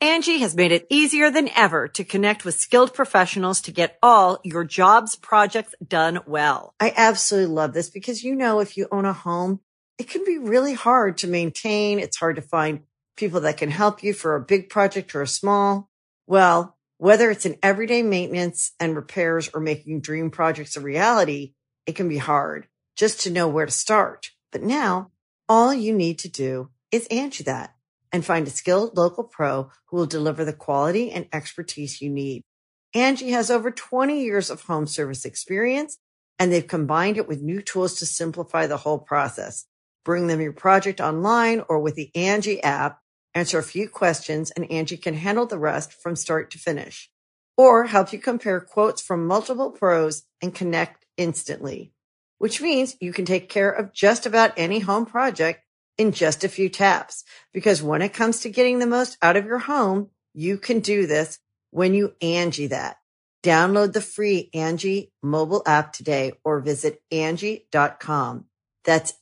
Angie has made it easier than ever to connect with skilled professionals to get all your jobs projects done well. I absolutely love this because, if you own a home, it can be really hard to maintain. It's hard to find people that can help you for a big project or a small. Well, whether it's in everyday maintenance and repairs or making dream projects a reality, it can be hard just to know where to start. But now all you need to do is Angie that and find a skilled local pro who will deliver the quality and expertise you need. Angie has over 20 years of home service experience, and they've combined it with new tools to simplify the whole process. Bring them your project online or with the Angie app, answer a few questions, and Angie can handle the rest from start to finish. Or help you compare quotes from multiple pros and connect instantly, which means you can take care of just about any home project in just a few taps. Because when it comes to getting the most out of your home, you can do this when you Angie that. Download the free Angie mobile app today or visit Angie.com. That's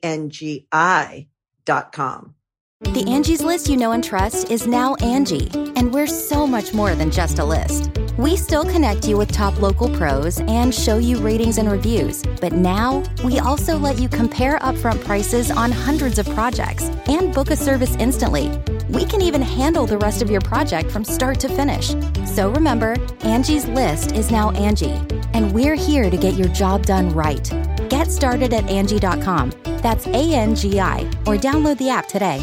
ANGI.com. The Angie's List you know and trust is now Angie, and we're so much more than just a list. We still connect you with top local pros and show you ratings and reviews, but now we also let you compare upfront prices on hundreds of projects and book a service instantly. We can even handle the rest of your project from start to finish. So remember, Angie's List is now Angie, and we're here to get your job done right. Get started at Angie.com. That's ANGI, or download the app today.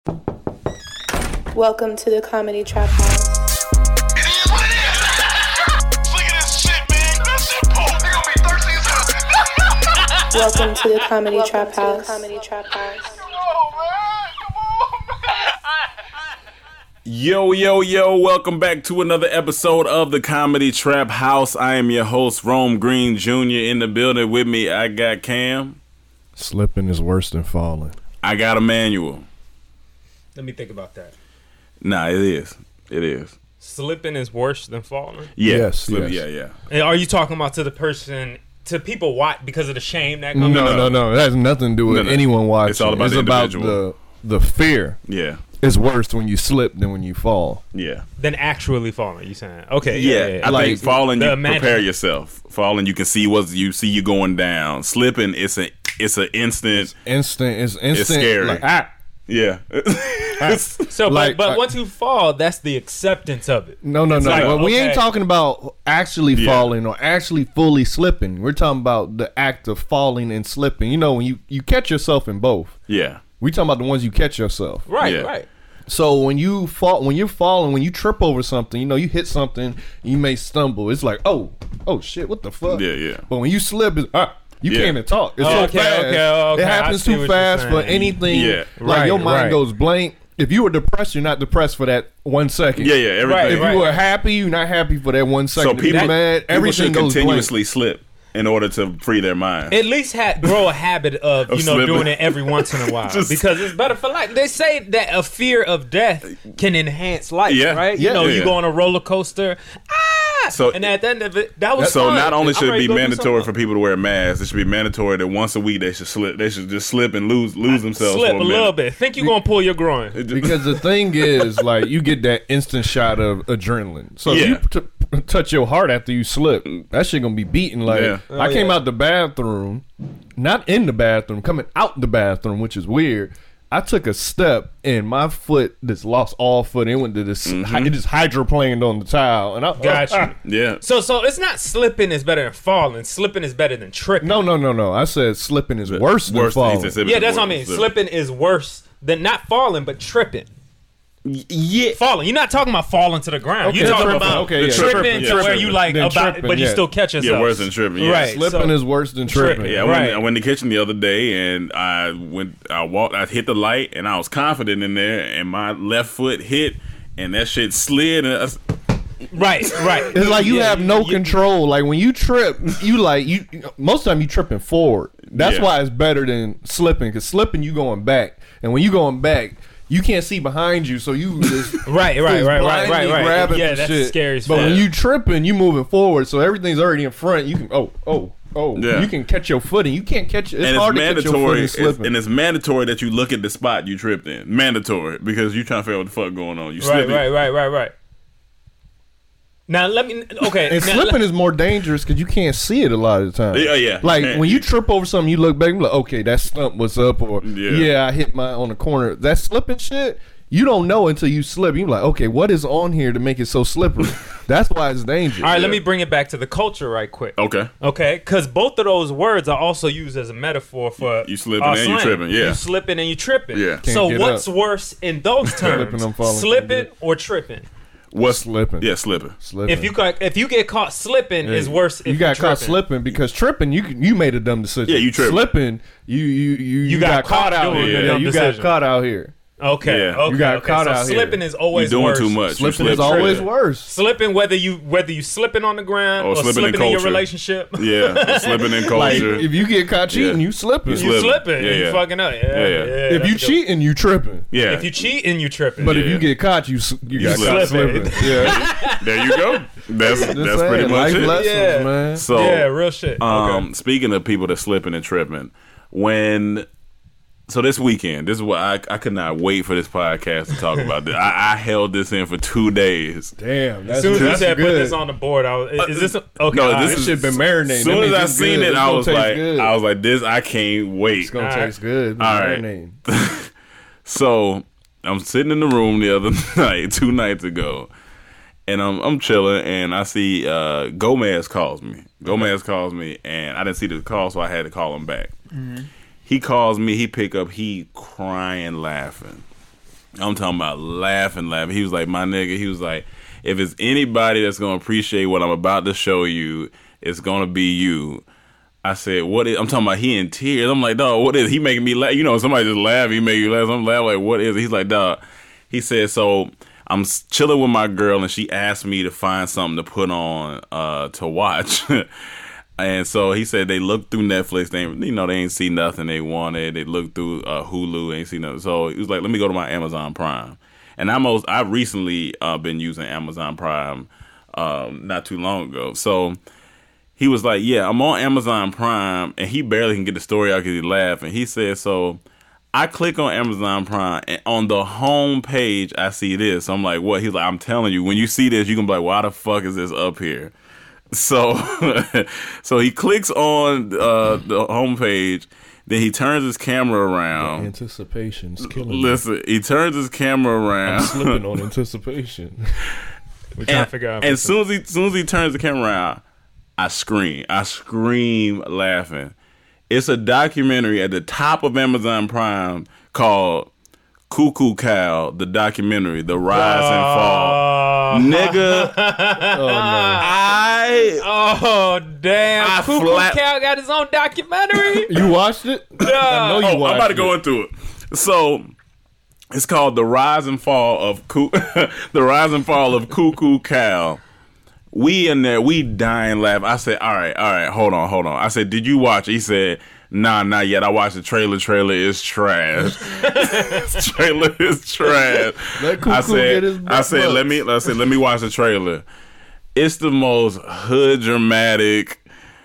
Welcome to the Comedy Trap House. It is what it is. Look at this shit, man. That shit pulled. They gonna be thirsty as hell. Welcome to the Comedy Trap House. Come on, man. Come on, man. Yo, welcome back to another episode of the Comedy Trap House. I am your host, Rome Green Jr. In the building with me, I got Cam. Slipping is worse than falling. I got Emmanuel. Let me think about that. Nah, it is. Slipping is worse than falling? Yeah. Yes. Yeah. And are you talking about to the person, to people watch because of the shame that comes? No. That has nothing to do with anyone watching. It's all about the individual. the fear. Yeah. It's worse when you slip than when you fall. Yeah. Than actually falling, you saying? Okay. Yeah. I think falling, you prepare imagine. yourself. Falling, you can see you going down. Slipping, it's an instant. It's scary. Like, Yeah. So, Like, but once you fall, that's the acceptance of it. No. Like, Well, we ain't okay. talking about actually falling or actually fully slipping. We're talking about the act of falling and slipping. You know, when you catch yourself in both. Yeah. We talking about the ones you catch yourself. Right, Yeah. right. So when you're falling, when you trip over something, you hit something, you may stumble. It's like, oh shit, what the fuck? Yeah. But when you slip, it's you Yeah. can't even talk. It's so Okay, fast. okay. It I happens see too what you're fast for saying. anything. Yeah. Like your Right, mind right. goes blank. If you were depressed, you're not depressed for that 1 second. Yeah, everything. Right, If you were happy, you're not happy for that 1 second. So If you're mad, people everything should goes continuously slip in order to free their mind. At least grow a habit of slipping. doing it every once in a while because it's better for life. They say that a fear of death can enhance life, Yeah. right? Yeah. You go on a roller coaster, So- and at the end of it, that was So fun. not only I'm should it ready be to go do mandatory for something. people to wear masks, it should be mandatory that once a week they should slip. They should just slip and lose themselves slip for a a minute. little bit. Think you're gonna pull your groin. Because the thing is, like, you get that instant shot of adrenaline. So Yeah. if you touch your heart after you slip, that shit gonna be beating. Like, Yeah. I came out the bathroom, not in the bathroom, coming out the bathroom, which is weird. I took a step and my foot just lost all foot. It went to this. It just hydroplaned on the tile, and I Got you. Yeah. So it's not slipping is better than falling. Slipping is better than tripping. No. I said slipping is worse than falling. Yeah, that's what I mean. Slipping is worse than not falling, but tripping. Yeah. Falling. You're not talking about falling to the ground. Okay, You're talking tripping. about Okay, yeah. tripping to where you like Then about, tripping, but you yeah. still catch yourself. Yeah, worse than tripping. Yeah. Right. Slipping is worse than tripping. Yeah, I went in the kitchen the other day and I hit the light and I was confident in there and my left foot hit and that shit slid and Right. It's like you have no control. Like when you trip, most of the time you tripping forward. That's Yeah. why it's better than slipping. Because slipping, you going back, and when you going back, you can't see behind you, so you just Right. blindly grabbing Yeah, for that's shit. scary. But when you tripping, you moving forward, so everything's already in front. You can Oh, Yeah. you can catch your footing. You can't catch. It's and hard it's to catch your mandatory. footing slipping. And it's mandatory that you look at the spot you tripped in. Mandatory because you trying to figure out what the fuck going on. You slipping. Right. Now let me. Okay. And now, slipping is more dangerous because you can't see it a lot of the time. Yeah. Like Man. when you trip over something, you look back and be like, okay, that stump was up, or Yeah. I hit my on the corner. That slipping shit, you don't know until you slip. You're like, okay, what is on here to make it so slippery? That's why it's dangerous. all right, let me bring it back to the culture right quick. Okay. Okay, because both of those words are also used as a metaphor for You slipping our and you slang. tripping, yeah. You slipping and you tripping. Yeah. Can't So get what's up. worse in those terms? Slipping and falling. Slipping or tripping? What's Slipping. Yeah, slipping. Slipping. If you get caught slipping, is worse. If you got you're caught tripping. slipping because tripping, you made a dumb decision. Yeah, you tripping. Slipping, you got caught out doing here. a Yeah, dumb you decision. got caught out here. Okay, Yeah. okay. You got okay. caught so out here. slipping is You always doing worse. too much. You Slipping is slipping. always worse. Slipping, whether you slipping on the ground Or or slipping in slipping in your culture. relationship, Yeah, slipping in Like culture. if you get caught cheating, Yeah. you slipping. You you Slipping. slipping, Yeah, you yeah. fucking up. Yeah. If that's you a good cheating, you tripping. yeah. If you cheating, you tripping. But if Yeah. you get caught, you got caught slipping. slipping. Yeah, There you go. That's Just pretty saying, much life it. lessons, Yeah. man. So yeah, real shit. Okay. speaking of people that slipping and tripping, so this weekend, this is what I could not wait for this podcast to talk about this. I held this in for 2 days. Damn, that's As soon as you that's said good. put this on the board, I was, is this okay? No, all right. This shit been marinating. As soon That as means I it's seen good. it, It's I gonna was taste like, good. this I can't wait. It's gonna All right. taste good. All right. Marinade. So I'm sitting in the room the other night, 2 nights ago, and I'm chilling, and I see Gomez calls me. Gomez calls me, and I didn't see the call, so I had to call him back. Mm-hmm. He calls me, he pick up, he crying, laughing. I'm talking about laughing. He was like, my nigga, he was like, if it's anybody that's gonna appreciate what I'm about to show you, it's gonna be you. I said, what is, I'm talking about, he in tears. I'm like, dog, what is, he making me laugh? You know, somebody just laugh, he make you laugh. I'm laughing like, what is it? He's like, dog, he said, so I'm chilling with my girl and she asked me to find something to put on to watch. And so he said they looked through Netflix, they ain't see nothing they wanted. They looked through Hulu, ain't see nothing. So he was like, let me go to my Amazon Prime. And I've recently been using Amazon Prime not too long ago. So he was like, yeah, I'm on Amazon Prime, and he barely can get the story out because he laughed. And he said, so I click on Amazon Prime, and on the home page, I see this. So I'm like, what? He's like, I'm telling you, when you see this, you can be like, why the fuck is this up here? So so he clicks on the homepage, then he turns his camera around. Anticipation's killing me. Listen, he turns his camera around. I'm slipping on anticipation. We're trying to figure out. And as soon as he turns the camera around, I scream laughing. It's a documentary at the top of Amazon Prime called Cuckoo Cow, the documentary, The Rise and Fall. Nigga, Oh damn! I Cuckoo Cow got his own documentary. You watched it? I know you watched I'm about to it. go into it. So it's called The Rise and Fall of The Rise and Fall of Cuckoo Cow. We in there, we dying laughing. I said, all right, hold on. I said, did you watch it? He said, nah, not yet. I watched the trailer. Trailer is trash. Trailer is trash. Let Cuckoo get his I said, butt. let me watch the trailer. It's the most hood dramatic,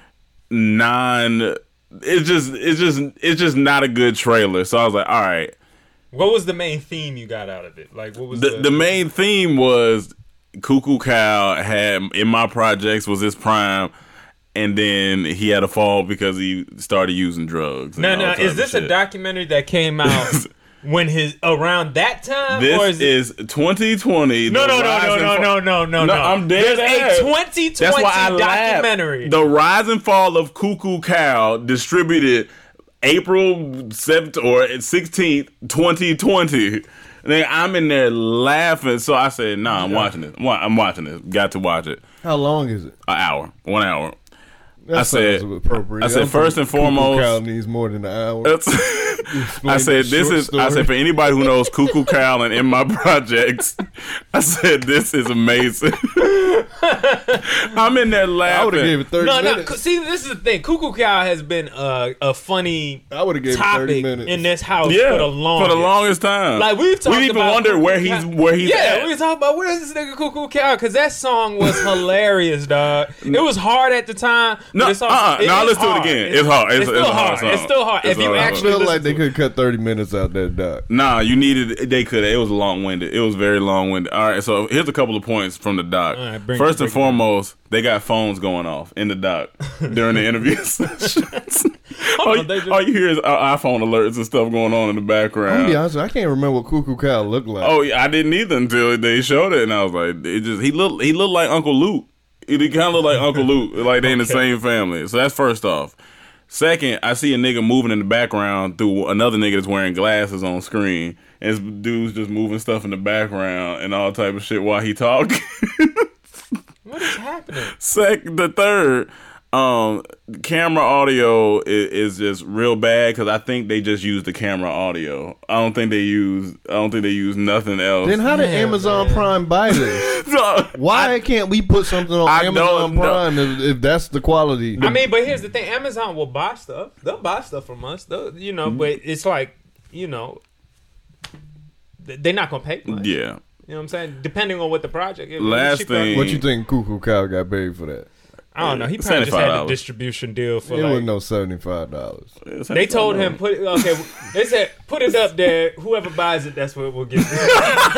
it's just not a good trailer. So I was like, all right. What was the main theme you got out of it? Like, what was The main theme was Cuckoo Cow had in my projects was his prime, and then he had a fall because he started using drugs. and all Now, type is of this a shit. documentary that came out when around that time? This or is it? 2020. No. No, I'm dead There's ass. a 2020 That's why I documentary. laughed. The Rise and Fall of Cuckoo Cow, distributed April 7th or 16th, 2020. And I'm in there laughing. So I said, nah, I'm watching this. I'm watching this. Got to watch it. How long is it? An hour. 1 hour. That I said- sounds appropriate. I said, I'm first thinking and foremost- Cuckoo Cow needs more than an hour. I said, I said, for anybody who knows Cuckoo Cow and in my projects, I said, this is amazing. I'm in there I would laughing. have gave it 30 No. minutes. See, this is the thing. Cuckoo Cow has been a funny I would have gave it 30 topic minutes. in this house Yeah, for the longest time. Like, we've talked we even about wondered where Cuckoo he's Yeah, at. we was talking about where's this nigga Cuckoo Cow, because that song was hilarious, dog. It was hard at the time, No, But it's also, no, let's do it hard. again. It's hard. It's still a hard hard. song. It's still hard. It's If you a hard I actually feel listen like they to could cut 30 minutes out that doc. Nah, they could. It was long-winded. It was very long-winded. All right, so here's a couple of points from the doc. All right, First and foremost, they got phones going off in the doc during the interviews. All you hear is iPhone alerts and stuff going on in the I'm background. gonna be honest, I can't remember what Cuckoo Cow looked like. Oh, yeah, I didn't either until they showed it, and I was like, he looked like Uncle Luke. He kind of looked like Uncle Luke, like they in the same family. So that's first off. Second, I see a nigga moving in the background through another nigga that's wearing glasses on screen, and this dude's just moving stuff in the background and all type of shit while he talking. What is happening? The third, camera audio is just real bad because I think they just use the camera audio. I don't think they use nothing else. Then how did Amazon Prime buy this? Why can't we put something on Amazon Prime if that's the quality? I mean, but here's the thing: Amazon will buy stuff. They'll buy stuff from us. But it's like, they're not gonna pay much. Yeah. You know what I'm saying? Depending on what the project is. Last thing, What you think Cuckoo Cow got paid for that? I don't know. He probably just had a $75. distribution deal for It like. was no $75. They told him they said put it up there. Whoever buys it, that's what we'll get. They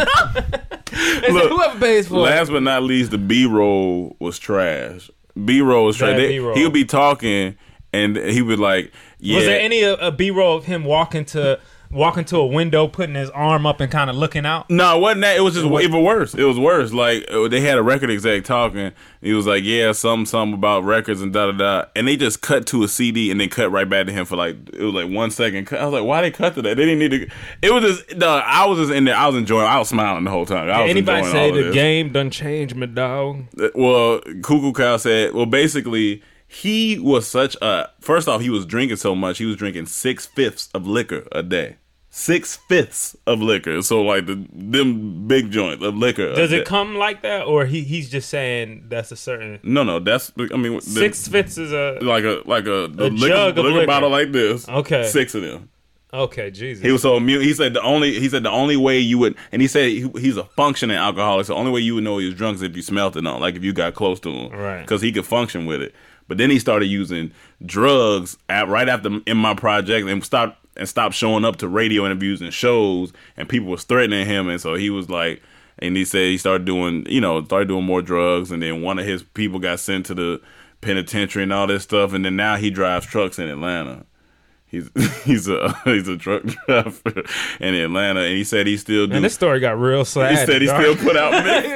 said whoever pays for it. Last but not least, the B-roll was trash. B-roll was trash. Bad B-roll. He would be talking and he would like, yeah. Was there any a B-roll of him walking to a window, putting his arm up and kind of looking out? No, it wasn't that. It was just even worse. It was worse. Like, they had a record exec talking. He was like, yeah, something about records and da-da-da. And they just cut to a CD and then cut right back to him for like, it was like 1 second. I was like, why they cut to that? They didn't need to. It was just, I was just in there. I was enjoying. I was smiling the whole time. I was Anybody enjoying say all of the this. game done changed, my dog? Well, Cuckoo Cow said, well, basically, he was such a, first off, he was drinking so much. He was drinking 6/5 of liquor a day. 6/5 of liquor, so like them big joints of liquor. Does it come like that, or he's just saying that's a certain? No, that's 6/5 is a like a jug of liquor bottle like this. Okay, 6 of them. Okay, Jesus. He was so mute. He said the only way you would, and he said he's a functioning alcoholic. So the only way you would know he was drunk is if you smelt it on, like if you got close to him, right? Because he could function with it. But then he started using drugs right after in my project and stopped showing up to radio interviews and shows, and people was threatening him, and so he was like, and he said he started doing more drugs, and then one of his people got sent to the penitentiary and all this stuff, and then now he drives trucks in Atlanta. He's a truck driver in Atlanta, and he said he still do. And this story got real sad. He said he still put out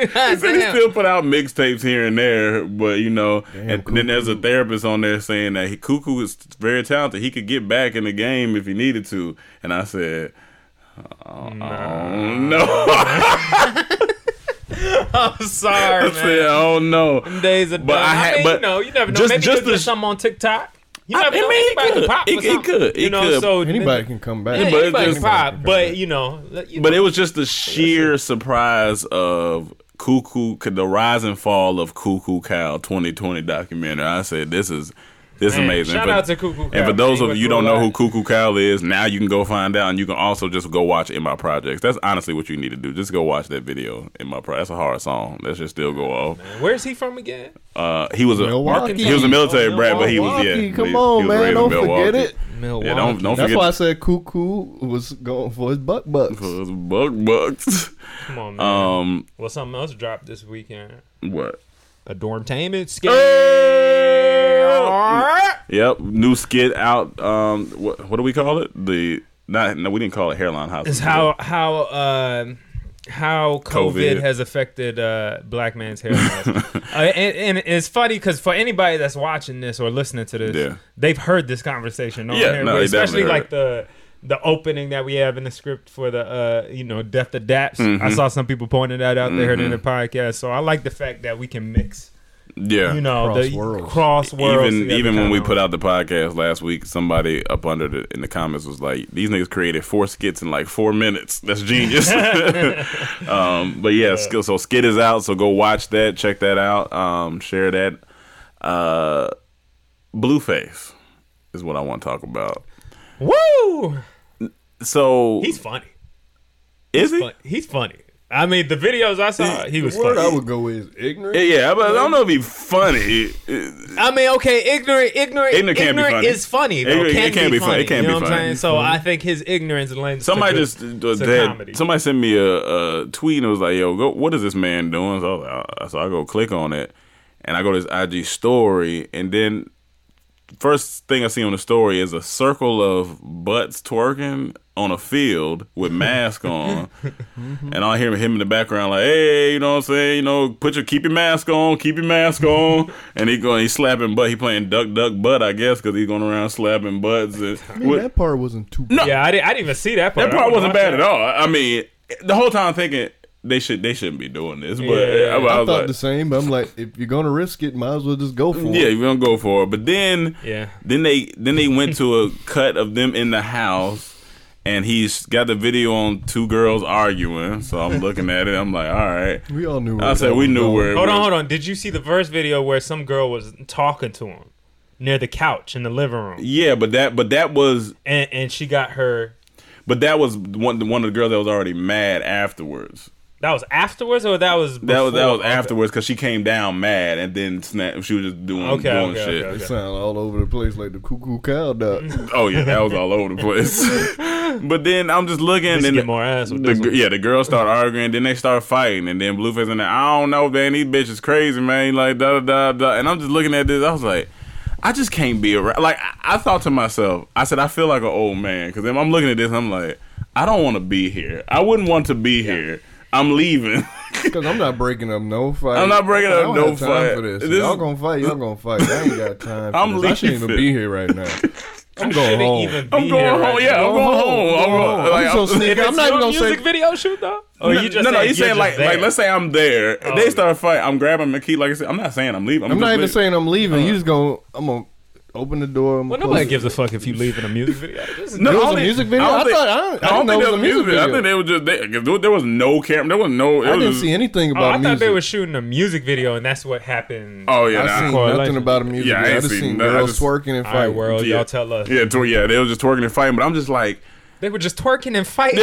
mixtapes here and there, but and then there's a therapist on there saying that Cuckoo is very talented. He could get back in the game if he needed to. And I said, oh no. I'm sorry, man. I said, oh no. Them days are done. You never know. Maybe he'll get something on TikTok. You never know. Anybody can pop for something. He could. So Anybody can come back. Yeah, but anybody just- can pop. But But it was just the sheer surprise of the rise and fall of Cuckoo Cow 2020 documentary. I said, this is amazing. Shout out to Cuckoo Cow. And for those of you who don't know who Cuckoo Cuckoo Cow is, now you can go find out, and you can also just go watch In My Projects. That's honestly what you need to do. Just go watch that video. In My Projects. That's a hard song. That should still go off. Where's he from again? He was Milwaukee. a military brat, but he was Milwaukee, yeah. come he on, was man, raised in don't Milwaukee. forget it. Milwaukee. Yeah, don't That's forget why I said Cuckoo was going for his bucks. Those bucks. Come on, man. Well, something else dropped this weekend. What? A Dormtainment skit. Yep, new skit out. What do we call it? We didn't call it Hairline Hospital. It's how COVID has affected black man's hair loss. And it's funny because for anybody that's watching this or listening to this, they've heard this conversation on here, they especially definitely like the opening that we have in the script for the Death to Daps. Mm-hmm. I saw some people pointing that out. They heard it in the podcast, so I like the fact that we can mix. Yeah, cross worlds. Even when we put out the podcast last week, somebody up under in the comments was like, "These niggas created 4 skits in like 4 minutes. That's genius." But yeah, so skit is out. So go watch that. Check that out. Share that. Blueface is what I want to talk about. Woo! So He's funny. Is he? He's funny. I mean, the videos I saw, he was The word funny. I would go is ignorant. Yeah, but I don't know if he's funny. I mean, okay, ignorant can't be funny. is funny. Though. It can't be funny. It can't you know be what I'm funny. saying? So I think his ignorance lends Somebody to comedy. somebody sent me a tweet and it was like, "Yo, what is this man doing?" So I go click on it, and I go to his IG story, and then first thing I see on the story is a circle of butts twerking on a field with mask on, and I hear him in the background like, "Hey, you know what I'm saying? You know, keep your mask on, and he's slapping butt. He playing duck butt, I guess, because he's going around slapping butts. And that part wasn't too bad. No. Yeah, I didn't even see that part. That part wasn't bad at all. I mean, the whole time I'm thinking they shouldn't be doing this, but Yeah. I I was thought like, the same, but I'm like, if you're gonna risk it, might as well just go for it. yeah, you're gonna go for it. But then Yeah. then they went to a cut of them in the house, and he's got the video on two girls arguing. So I'm looking at it. I'm like, all right. We all knew. I said we knew where. Hold on. Did you see the first video where some girl was talking to him near the couch in the living room? Yeah, but that was And she got her. one of the girls that was already mad afterwards. That was afterwards, or that was before? That was Okay. afterwards because she came down mad and then she was just doing shit. It sound all over the place like the cuckoo cow duck. Oh yeah, that was all over the place. But then I'm just looking, Just and get more ass with this one. the girls start arguing, then they start fighting, and then Blueface in there. I don't know, man. These bitches crazy, man. Like da da da. And I'm just looking at this. I was like, I just can't be around. Like I thought to myself, I said, I feel like an old man because I'm looking at this. And I'm like, I don't want to be here. I wouldn't want to be here. I'm leaving. Because I'm not breaking up no fight. I'm not breaking I up don't no have time fight. for this. This- Y'all gonna fight. Y'all gonna fight. I ain't got time for I'm this. I shouldn't even leaving. be here right now. I'm going Shouldn't home. even be I'm here going right home. now. Yeah, I'm going home. I'm so sneaky. I'm not even gonna music say. video shoot though. Or you just no, saying he's you're saying just like there? let's say I'm there. Oh, They start fighting. I'm grabbing my key. Like I said, I'm not saying I'm leaving. I'm just not even leaving. saying I'm leaving. You just gonna. I'm gonna open the door. Well, nobody gives a fuck if you leave in a music video. This is No, It was I a don't think- music video? I don't think- I didn't know it was a music video. I think they were just there was no camera. There was no. I didn't see anything Oh, about I thought music. they were shooting a music video, and that's what happened. Oh yeah, I nah. seen Correlation. nothing about a music Yeah, I video. I ain't just seen seen nothing. I girls just- twerking and All right, fighting. world, Yeah. y'all tell us. Yeah, they was just twerking and fighting. But I'm just like, They were just twerking and fighting.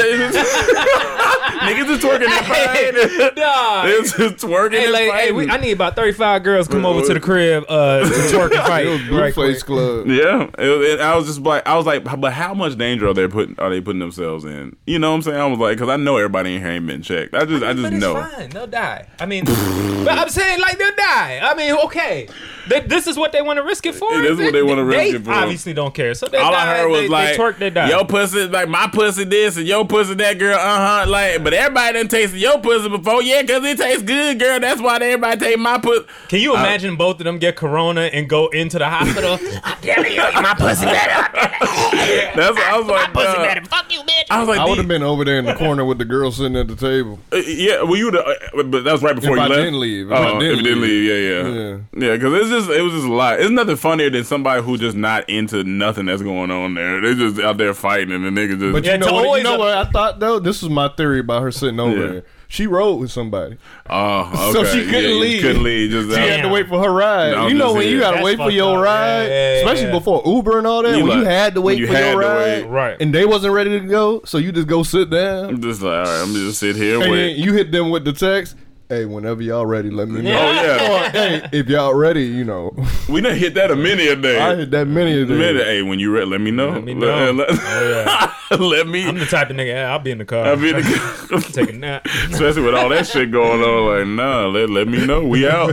niggas just twerking and fighting. Dog. They was just twerking Hey, and like, fighting. I need about 35 girls come over to the crib to twerk and fight. It was right Blueface quick. Club. Yeah, I was like, but how much danger are they putting themselves in? You know what I'm saying? I was like, because I know everybody in here ain't been checked. I just But it's know. fine. They'll die. I mean, but I'm saying like they'll die. I mean, okay. This is what they want to risk it for. It is what they wanna risk it for. They obviously don't care. So they All die, I heard was they like, twerk, they die. your pussy, like my pussy this and your pussy that, girl, like, but everybody done tasted your pussy before, yeah, because it tastes good, girl, that's why everybody take my pussy. Can you imagine both of them get corona and go into the hospital? I'm telling you, my pussy better. That's what I was like, My pussy better. Fuck you, bitch. I was like, I would have been over there in the corner with the girl sitting at the table. yeah, well, but that was right before If you I left. didn't leave. If you didn't leave, yeah, because it was just a lot. It's nothing funnier than somebody who just not into nothing that's going on there. They just out there fighting, and the niggas just. But Yeah, you know, it's what, always what I thought though? This is my theory about her sitting over Yeah. there. She rode with somebody. Oh, So okay. she couldn't Yeah, you leave. Couldn't leave. Just She out. had to wait for her ride. No, You know just when you here. gotta That's wait for fucked your up. ride, Yeah, especially yeah. before Uber and all that. You When you like- had to when wait you for had your to ride, wait. Right. and they wasn't ready to go, so you just go sit down. I'm just like, all right, I'm just sit here and And wait. then you hit them with the text. Hey, whenever y'all ready, let me know. Oh yeah, Or, hey, if y'all ready, you know. we done hit that a many a day. I hit that many of them. Hey, when you ready, let me know. Let me know. Let me. I'm the type of nigga, I'll be in the car. I mean, Take a nap. especially with all that shit going on. Like, nah, let me know. We out.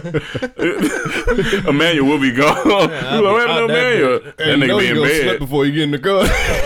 Emmanuel will be gone. You like, what happened to I'll Emmanuel? definitely- That Hey, you nigga know be you in gonna slip bed. before you get in the car.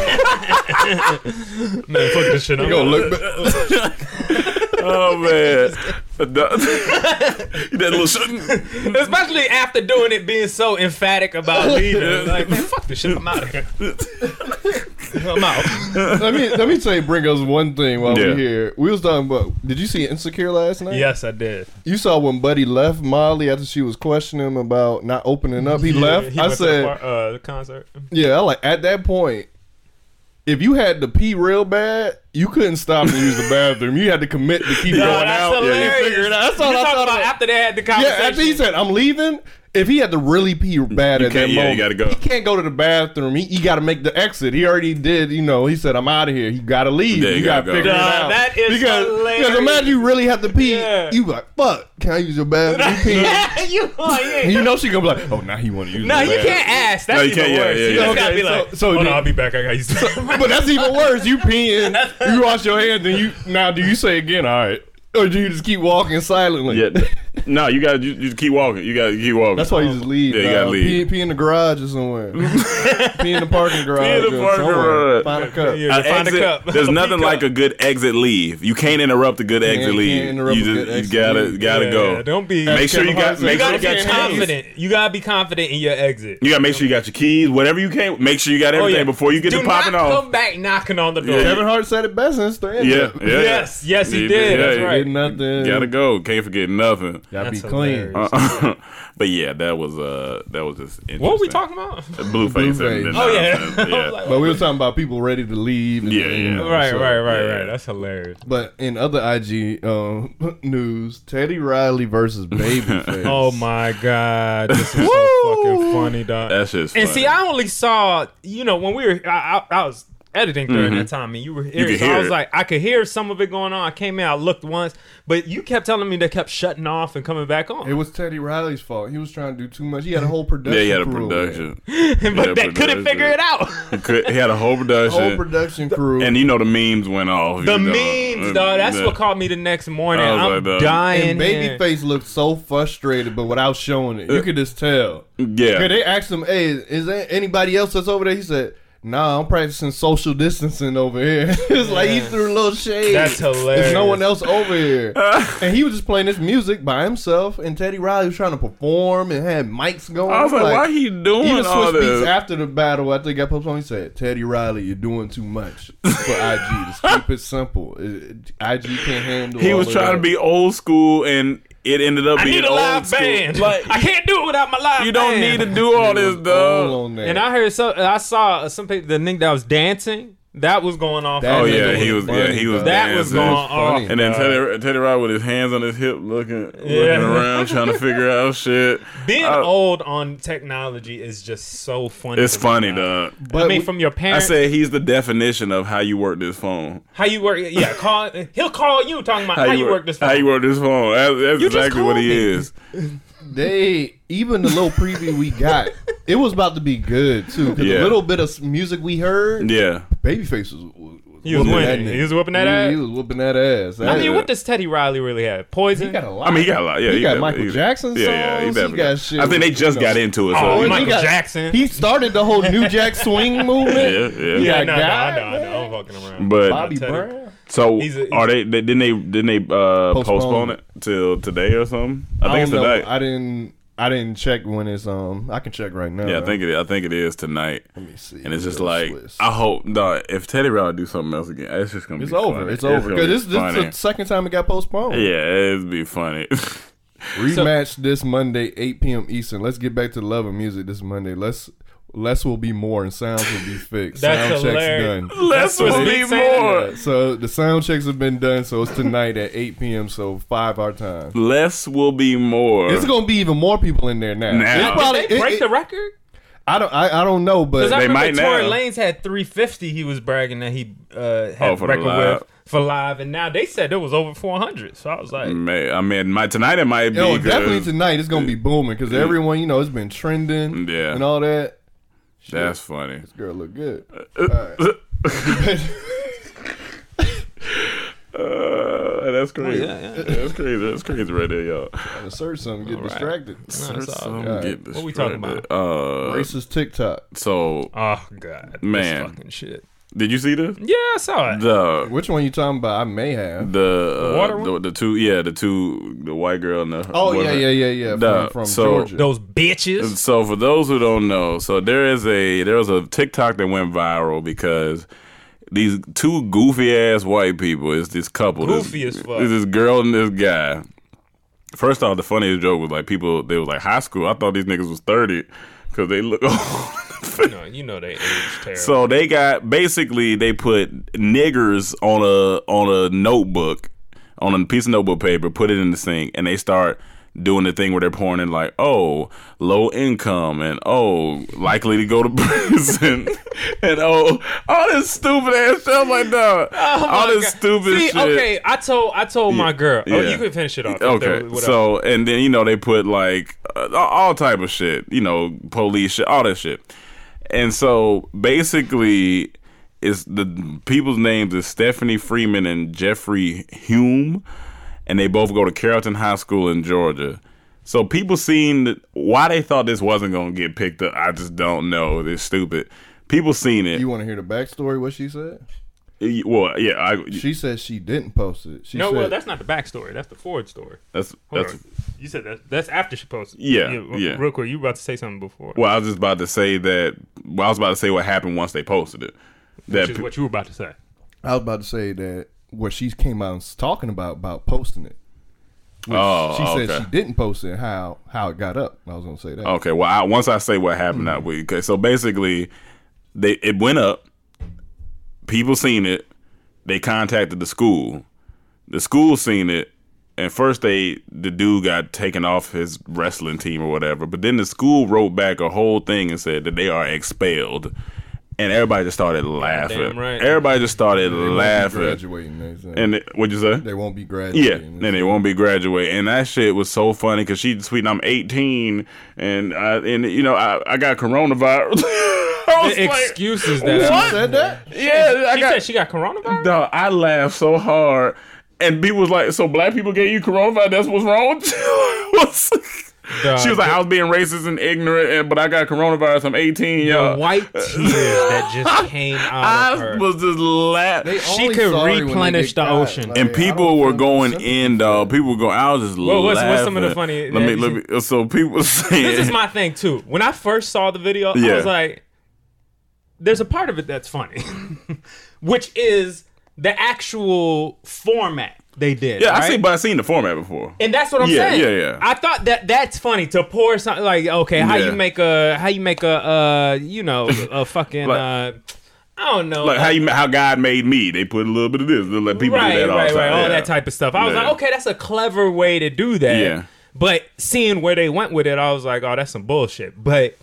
Man, fuck this shit. I'm You gonna look back. Oh man, that little shit. Especially after doing it, being so emphatic about leaving. Like, man, fuck this shit. I'm out of here. I'm out. let me say, bring us one thing while Yeah. we're here. We was talking about. Did you see Insecure last night? Yes, I did. You saw when Buddy left Molly after she was questioning him about not opening up. He left. He I went to said, the concert. yeah. I like at that point. If you had to pee real bad, you couldn't stop and use the bathroom. You had to commit to keep No, going that's out. hilarious. Figure it out. That's all You I talking thought about about. after they had the Yeah, conversation. after he said, I'm leaving, if he had to really pee bad at that moment, you gotta go. He can't go to the bathroom. He got to make the exit. He already did. You know, he said, "I'm out of here." He got to leave. Yeah, you got to figure it out. That is hilarious. Because imagine you really have to pee. Yeah. You like, fuck. Can I use your bathroom? You know she gonna be like, oh, now he want to use. No, the you bathroom. can't ask. That's No, you even can't, worse. yeah, You yeah. just gotta be Okay, like, so hold do- on, I'll be back. I got used to But that's even worse. You peeing. You wash your hands, and you now. Do you say again? All right. Or do you just keep walking silently? Yeah. No, you gotta you keep walking. You gotta keep walking. That's why you just leave. Yeah, you gotta leave. Pee in the garage or somewhere. Pee in the parking garage. Pee in the or parking somewhere. garage. Find a cup. Yeah. Find a Exit- cup. There's nothing Pick like up. a good exit leave. You can't interrupt a good exit can't leave. interrupt You a good just exit gotta leave. go. Yeah, don't be. Make sure you got Kevin Hart You make said, sure gotta you be got your keys. confident. You gotta be confident in your exit. You gotta make sure you got your keys. Whatever you can, make sure you got everything before you get to popping not off. come back knocking on the door. Yeah. Kevin Hart said it best in his stand-up. Yeah, yeah. Yes, he did. That's yeah, right. Get nothing. Gotta go. Can't forget nothing. Gotta be That's clean. hilarious. But yeah, that was just interesting. What were we talking about? Blueface. Blueface. and- Oh, yeah. and- I was like, But we were talking about people ready to leave. And, Yeah, you yeah. know, Right. yeah. That's hilarious. But in other IG news, Teddy Riley versus Babyface. Oh my god, this is so fucking funny, dog. That's just And funny. see, I only saw, when we were, I was editing during that time, and you were here, could so hear I was it. like, I could hear some of it going on. I came in, I looked once, but you kept telling me they kept shutting off and coming back on. It was Teddy Riley's fault. He was trying to do too much. He had a whole production Yeah, he had a crew. production. but they couldn't figure it out. He had a whole production. Whole production crew. And the memes went off. The you know. memes, dog. That's Yeah. what caught me the next morning. I was I'm like, dog. dying. And here. Babyface looked so frustrated, but without showing it. You could just tell. Yeah. Okay, they asked him, hey, is there anybody else that's over there? He said, nah, I'm practicing social distancing over here. It's like he threw a little shade. That's hilarious. There's no one else over here. And he was just playing this music by himself, and Teddy Riley was trying to perform and had mics going. I was like, why he doing Even all Switch Beats this? after the battle, I think I posted on, he said, Teddy Riley, you're doing too much for IG. Just keep it simple. IG can't handle He all was of trying that. to be old school, and it ended up I being need a old live school. band. Like, I can't do it without my live band. you don't need to do all this, All dog. on that. And I saw some people, the nigga that was dancing, that was going off. That Oh nigga yeah, he was. funny, Yeah, he was. dog. That was dancing. going funny. off. And then dog. Teddy Riley with his hands on his hip, looking around, trying to figure out shit. Being old on technology is just so funny. It's to me, funny, dog. But I mean, from your I parents, said he's the definition of how you work this phone. how you work. Yeah, he'll call you talking about how you work this phone. How you work this phone. That's You just exactly what called he me. is. Even the little preview we got, it was about to be good too. 'Cause Yeah. the little bit of music we heard, Yeah. Babyface was He was whooping winning. that nigga. He was whooping that ass? He was whooping that ass. I mean, Yeah. what does Teddy Riley really have? Poison? He got a lot. I mean, he got a lot. Yeah, he got definitely- Michael Jackson songs. Yeah, he he definitely got shit. I think they with, just you know. got into it. So Oh, he- Michael he got- Jackson. He started the whole New Jack Swing movement. Yeah, yeah. He yeah, got no, Guy, I know. I'm fucking around. But Bobby Teddy. Brown. so He's a- are they? Didn't they postpone it till today or something? I think it's don't know. today. I didn't check when it's I can check right now. Yeah, I think it is tonight. Let me see. And it's just Little like Swiss. I hope if Teddy Riley do something else again, it's just gonna It's be over. funny. It's over. gonna Because be this is funny. the second time it got postponed. Yeah, it'd be funny. Rematch this Monday, 8 p.m. Eastern. Let's get back to love and music this Monday. Less will be more and sounds will be fixed. That's sound checks hilarious. done. Less what will be Steve's saying. more. Yeah, so the sound checks have been done. So it's tonight at 8 p.m. So 5 our time. Less will be more. There's gonna be even more people in there now. Now. It's probably- Did they break the record? I don't know, but Because I They remember might Tory now. Lanez had 350. He was bragging that he had for the record live. with for live, and now they said it was over 400. So I was like, Tonight it might be. definitely 'cause tonight it's gonna be booming because everyone it's been trending Yeah. and all that. That's funny. This girl look good. That's crazy. yeah. That's crazy. That's crazy right there, y'all. Search something, get distracted. Search all some, good. get What we talking distracted. Racist TikTok. So, oh god, Man. this fucking shit. did you see this? Yeah, I saw it. The Which one you talking about? I may have. the water one? the two the white girl and the Oh boyfriend. yeah. The- From so- Georgia. Those bitches. So for those who don't know, so there was a TikTok that went viral because these two goofy ass white people is this couple. Goofy as fuck. Is this girl and this guy. First off, the funniest joke was like they was like high school. I thought these niggas was 30 because they look old. You know they age terrible. So they put niggers on a notebook, on a piece of notebook paper, put it in the sink, and they start doing the thing where they're pouring in like, oh, low income and oh, likely to go to prison and oh, all this stupid ass shit. I'm like, no, all this stupid shit. Okay, I told my girl. Oh, you can finish it off. Okay, so and then they put like all type of shit, police shit, all that shit, and so basically, it's the people's names is Stephanie Freeman and Jeffrey Hume. And they both go to Carrollton High School in Georgia. So people seen why they thought this wasn't going to get picked up. I just don't know. They're stupid. People seen it. You want to hear the backstory, what she said? Well, yeah. She said she didn't post it. Well, that's not the backstory. That's the forward story. That's you said that's after she posted. Yeah. Real quick, you were about to say something before. Well, I was just about to say that. Well, I was about to say what happened once they posted it. Which is what you were about to say. I was about to say that what she came out and talking about posting it. She said she didn't post it. How it got up. I was gonna say that. Okay. Well, once I say what happened that week. Okay. So basically, it went up. People seen it. They contacted the school. The school seen it, and first the dude got taken off his wrestling team or whatever. But then the school wrote back a whole thing and said that they are expelled. And everybody just started laughing. Damn right. Everybody just started laughing. Graduating, they say. And what'd you say? They won't be graduating. Yeah, and they won't be graduating. And that shit was so funny because she tweeting, "I'm 18, and I got coronavirus." Excuses that what? She said that? Yeah, she said she got coronavirus. Dog, I laughed so hard, and people was like, "So black people gave you coronavirus? That's what's wrong with you?" She was like, I was being racist and ignorant, but I got coronavirus. I'm 18, y'all. The white tears that just came out of her. I was just laughing. She could replenish the ocean. Like, and people were going in, dog. People were going, I was just laughing. What's some of the funny... Let me, so people saying... This is my thing, too. When I first saw the video, I was like, there's a part of it that's funny, which is the actual format. They did. Yeah, right? I've seen the format before. And that's what I'm saying. Yeah. I thought that's funny to pour something like, okay, how you make a fucking like, I don't know. Like how God made me. They put a little bit of this. They let people do that all the time. All that type of stuff. I was like, okay, that's a clever way to do that. Yeah. But seeing where they went with it, I was like, oh, that's some bullshit. But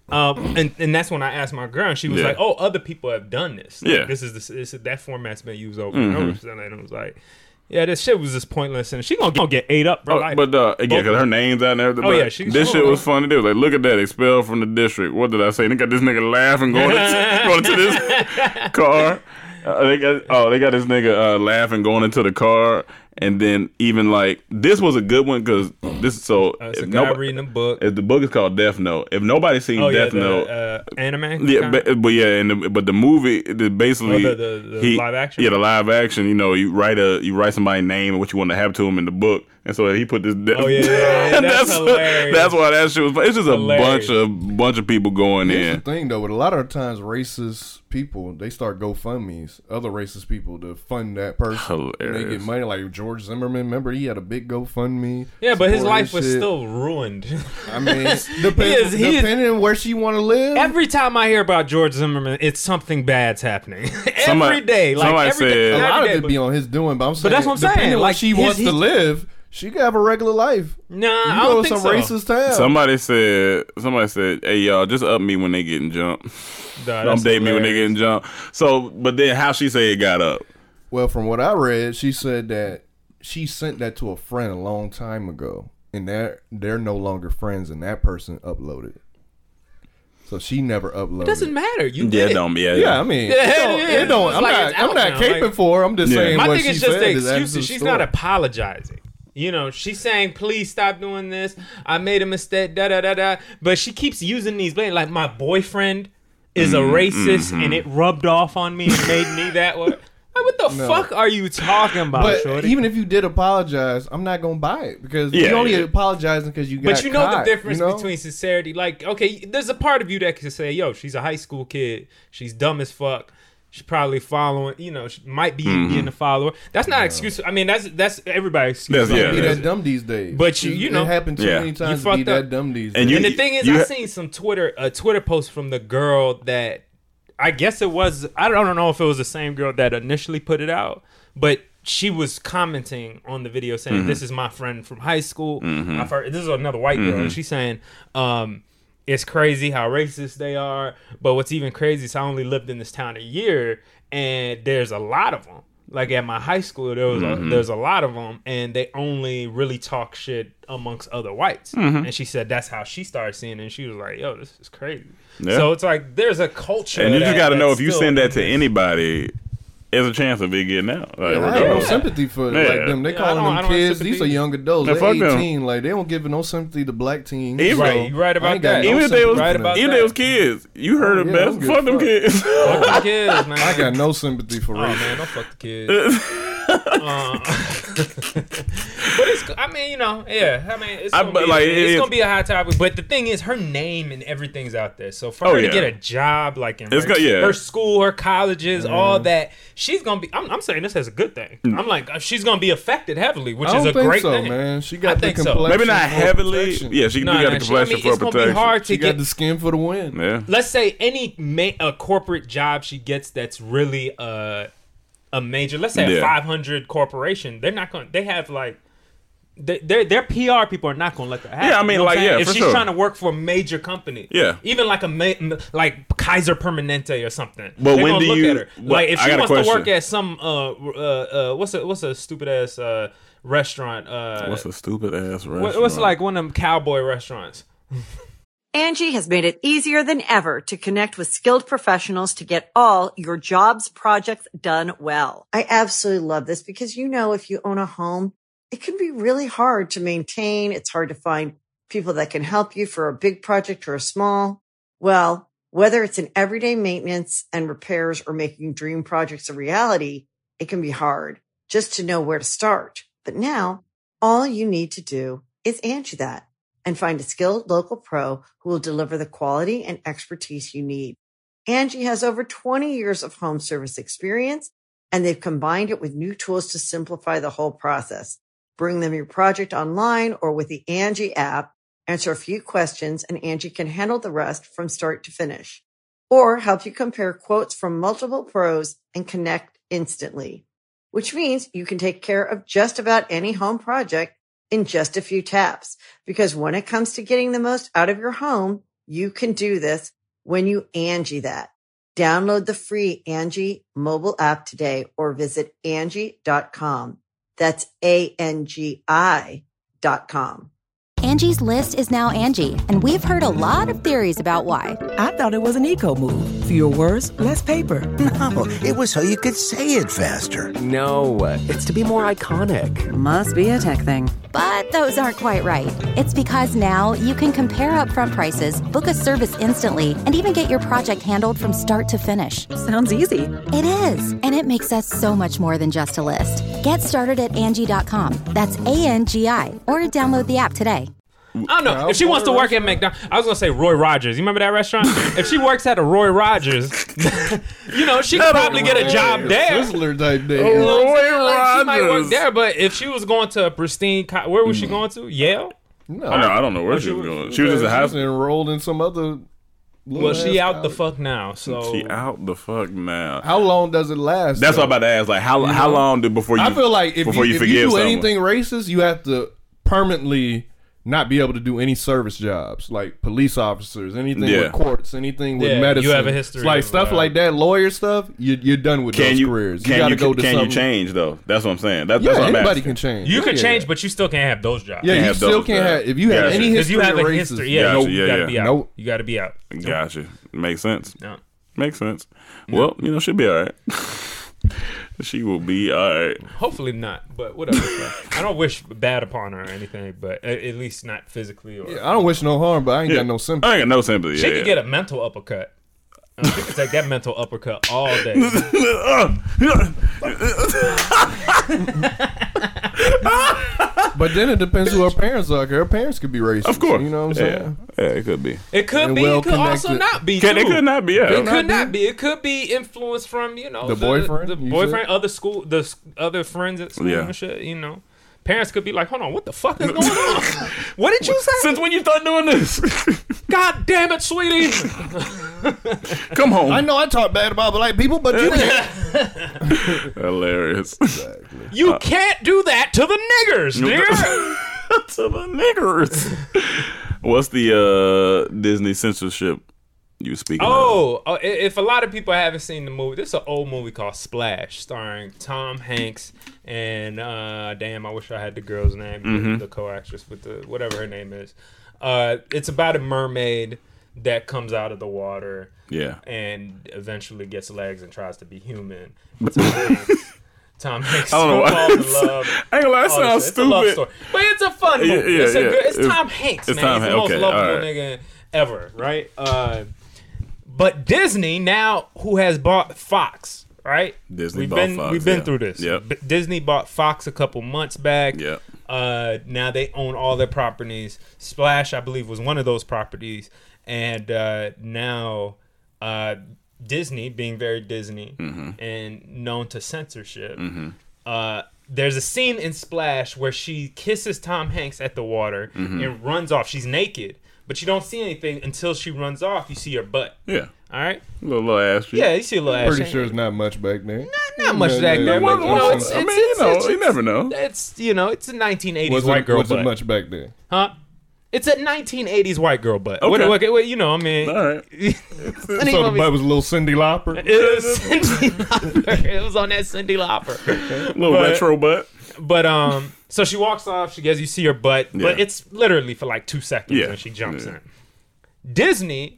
and that's when I asked my girl, and she was like, "Oh, other people have done this. Like, this is that format's been used over and over." And I was like, "Yeah, this shit was just pointless, and she gonna get ate up, bro." But again, because her name's out there. This shit was funny. They was like, "Look at that, expelled from the district." What did I say? They got this nigga laughing going into this car. They got this nigga laughing going into the car. And then even like this was a good one because this it's a guy reading a book. If the book is called Death Note. If nobody's seen Death Note, anime, but the movie, basically the live action, the live action. You write somebody's name and what you want to have to him in the book, and so he put this. That's hilarious. That's why that shit was. It's just hilarious. a bunch of people going in. Here's the thing though, with a lot of times racist people, they start GoFundMe's, other racist people to fund that person. Hilarious. And they get money like George Zimmerman. Remember, he had a big GoFundMe. Yeah, but his life was still ruined. I mean, depending on where she want to live. Every time I hear about George Zimmerman, it's something bad's happening. Every day. Like every day. A lot of it be on his doing, but I'm saying, that's what I'm saying. Depending on like she wants to live, she can have a regular life. Nah, I don't think so. Racist town. Somebody said, "Hey y'all, just up me when they getting jumped. Don't date me when they getting jumped." So, but then how she say it got up? Well, from what I read, she said that she sent that to a friend a long time ago, and they're no longer friends, and that person uploaded. So she never uploaded. It doesn't matter. You did it. I mean, it don't. I'm not caping for her. I'm just saying my what thing she is just said the is excuses. She's not apologizing. She's saying, please stop doing this. I made a mistake, da-da-da-da. But she keeps using these, like, my boyfriend is a racist, and it rubbed off on me and made me that way. Like, what the fuck are you talking about, but shorty? Even if you did apologize, I'm not going to buy it. Because you're only apologizing because you got But you know caught, the difference between sincerity. Like, okay, there's a part of you that can say, yo, she's a high school kid. She's dumb as fuck. She's probably following, she might be being a follower. That's not an excuse. I mean, that's everybody's excuse. Be that dumb these days. But it happened too many times to be that dumb these days. And the thing is, I seen a Twitter post from the girl that I guess it was. I don't know if it was the same girl that initially put it out, but she was commenting on the video saying, "This is my friend from high school." This is another white girl, and she's saying, "It's crazy how racist they are, but what's even crazy is I only lived in this town a year, and there's a lot of them. Like at my high school, there's a lot of them, and they only really talk shit amongst other whites." And she said that's how she started seeing it, and she was like, "Yo, this is crazy." Yeah. So it's like there's a culture, And you just got to know if you still send that to exists. anybody, there's a chance of it getting out. Like, I have no regardless. sympathy for like them. They Yeah, calling I them don't have kids. sympathy. These are young adults. Yeah, They're fuck them. 18. Like they don't give no sympathy to black teens. Even- So, Right, you right I about ain't got that. no Even if they was, sympathy Right for about them. even if they was kids, you heard it Yeah, best. I don't give Fuck a them fuck. kids. Fuck the kids, man. I got no sympathy for Oh race. man, don't fuck the kids. But it's, I mean, you know, yeah. I mean, it's gonna be a hot topic. But the thing is, her name and everything's out there. So for her to get a job, like in her school, her colleges, all that, she's gonna be. I'm saying this as a good thing. I'm like, she's gonna be affected heavily, which is a great thing. Man, she got I the think so. complexion. Maybe not for heavily. protection. Yeah, she got the complexion for it's gonna protection. be hard to She got get the skin for the win. Yeah. Let's say any a corporate job she gets that's really a major, let's say a 500 corporation, they're not going to, they have like, their PR people are not going to let her have it. Yeah, I mean, you know what I'm saying? for if she's sure. trying to work for a major company, even like like Kaiser Permanente or something, but they're when gonna do look you at her. Like if she wants to work question. at some what's a stupid ass restaurant, What's a stupid ass restaurant? what's like one of them cowboy restaurants? Angie has made it easier than ever to connect with skilled professionals to get all your jobs projects done well. I absolutely love this because, you know, if you own a home, it can be really hard to maintain. It's hard to find people that can help you for a big project or a small. Well, whether it's in everyday maintenance and repairs or making dream projects a reality, it can be hard just to know where to start. But now all you need to do is Angie that and find a skilled local pro who will deliver the quality and expertise you need. Angie has over 20 years of home service experience, and they've combined it with new tools to simplify the whole process. Bring them your project online or with the Angie app, answer a few questions, and Angie can handle the rest from start to finish. Or help you compare quotes from multiple pros and connect instantly, which means you can take care of just about any home project in just a few taps. Because when it comes to getting the most out of your home, you can do this when you Angie that. Download the free Angie mobile app today or visit Angie.com. That's ANGI.com. Angie's List is now Angie, and we've heard a lot of theories about why. I thought it was an eco move. Fewer words, less paper. No, it was so you could say it faster. No, it's to be more iconic. Must be a tech thing. But those aren't quite right. It's because now you can compare upfront prices, book a service instantly, and even get your project handled from start to finish. Sounds easy. It is, and it makes us so much more than just a list. Get started at Angie.com. That's ANGI, or download the app today. I don't know. If she wants to work at McDonald's, I was gonna say Roy Rogers. You remember that restaurant? If she works at a Roy Rogers, you know, she could probably get a job there. Sizzler type day. You know what I'm saying? Like, she Rogers. might work there, but if she was going to a pristine, where was she going to? Yale? No, I don't know where she was going. She was just a house. enrolled in some other. Well, she out the fuck now. So She out the fuck now. How long does it last? That's what though? I'm about to ask. Like, how long before you? I feel like if before you forgive do someone? anything racist, you have to permanently not be able to do any service jobs, like police officers, anything with courts, anything with medicine. you have a history It's like of, stuff like that, lawyer stuff. You're done with those careers. You got to go to Can something. you change though? That's what I'm saying. That's Yeah, what I'm anybody asking. can change. you Yeah, could yeah. change, but you still can't have those jobs. Yeah, Can't you have still those can't jobs. have if you have Gotcha. any Because history you have of a racism. history. Yeah, Gotcha, you gotta yeah. be out. Nope. You gotta be out. Gotcha. Makes sense. No. Makes sense. Well, you know, she'll be all right. She will be all right. Hopefully not, but whatever. I don't wish bad upon her or anything, but at least not physically. Or I don't wish no harm, but I ain't got no sympathy. I ain't got no sympathy. she yeah. could get a mental uppercut. She could take that mental uppercut all day. But then it depends who her parents are. 'Cause her parents could be racist. Of course. You know what I'm saying? Yeah, it could be. It could And be. well It could also connected. not be. It too. could not be. Yeah. It could not be. It could be influence from The boyfriend, the you boyfriend, other school, other friends at school Yeah. and shit. You know, parents could be like, "Hold on, what the fuck is going on? What did you say? Since when you start doing this? God damn it, sweetie!" Come home. I know I talk bad about black people, but you can't. Hilarious. Exactly. You can't do that to the niggers, dear. To the niggers. What's the Disney censorship you speaking of? If a lot of people haven't seen the movie, this is an old movie called Splash, starring Tom Hanks and damn, I wish I had the girl's name, the co-actress with the whatever her name is. It's about a mermaid that comes out of the water, and eventually gets legs and tries to be human. Tom Hanks I don't know why. in love. I ain't gonna lie, that sounds It's a love stupid. story. But it's a fun movie. It's Tom Hanks, it's man. Tom He's the Hanks. most Okay, lovable all right. nigga ever, right? But Disney now, who has bought Fox, right? Disney bought Fox. We've been through this. Yep. Disney bought Fox a couple months back. Yep. Now they own all their properties. Splash, I believe, was one of those properties, and now Disney, being very Disney and known to censorship, there's a scene in Splash where she kisses Tom Hanks at the water and runs off. She's naked, but you don't see anything until she runs off. You see her butt. Yeah. All right. Little ass. Yeah, you see a little ass. Pretty sure it's not much back then. Not much back there. But, you never know. It's a 1980s white girl was butt. it much back then? Huh? It's a 1980s white girl butt. Okay. What, you know, I mean. All right. So the butt was a little Cyndi Lauper? It was Cyndi Lauper. It was on that Cyndi Lauper. Little retro butt. But so she walks off. You see her butt, but it's literally for like 2 seconds when she jumps in. Disney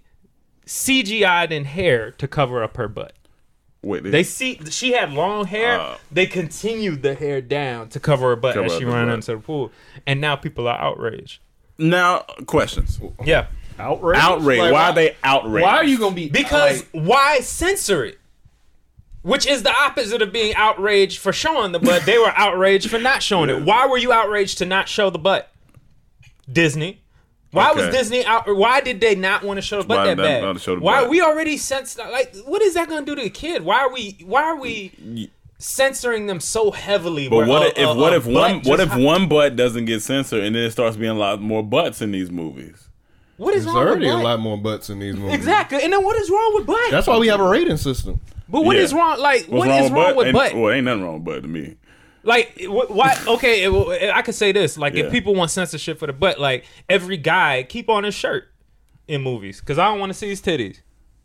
CGI'd in hair to cover up her butt. Wait, she had long hair. They continued the hair down to cover her butt as she ran into the pool, and now people are outraged. Now, questions. Yeah, outraged. Like, why are they outraged? Why are you gonna be? Because why censor it? Which is the opposite of being outraged for showing the butt. They were outraged for not showing it. Why were you outraged to not show the butt? Disney. Why was Disney out? Why did they not want to show the butt that bad? Why we already censored? Like, what is that going to do to a kid? Why are we censoring them so heavily? But what if one butt doesn't get censored and then it starts being a lot more butts in these movies? What is There's wrong with already butt? a lot more butts in these movies. Exactly, and then what is wrong with butt? That's why we have a rating system. But what is wrong? Like, what is wrong with butt? Well, ain't nothing wrong with butt to me. Like, why? Okay, I could say this. Like, if people want censorship for the butt, like, every guy keep on his shirt in movies because I don't want to see his titties.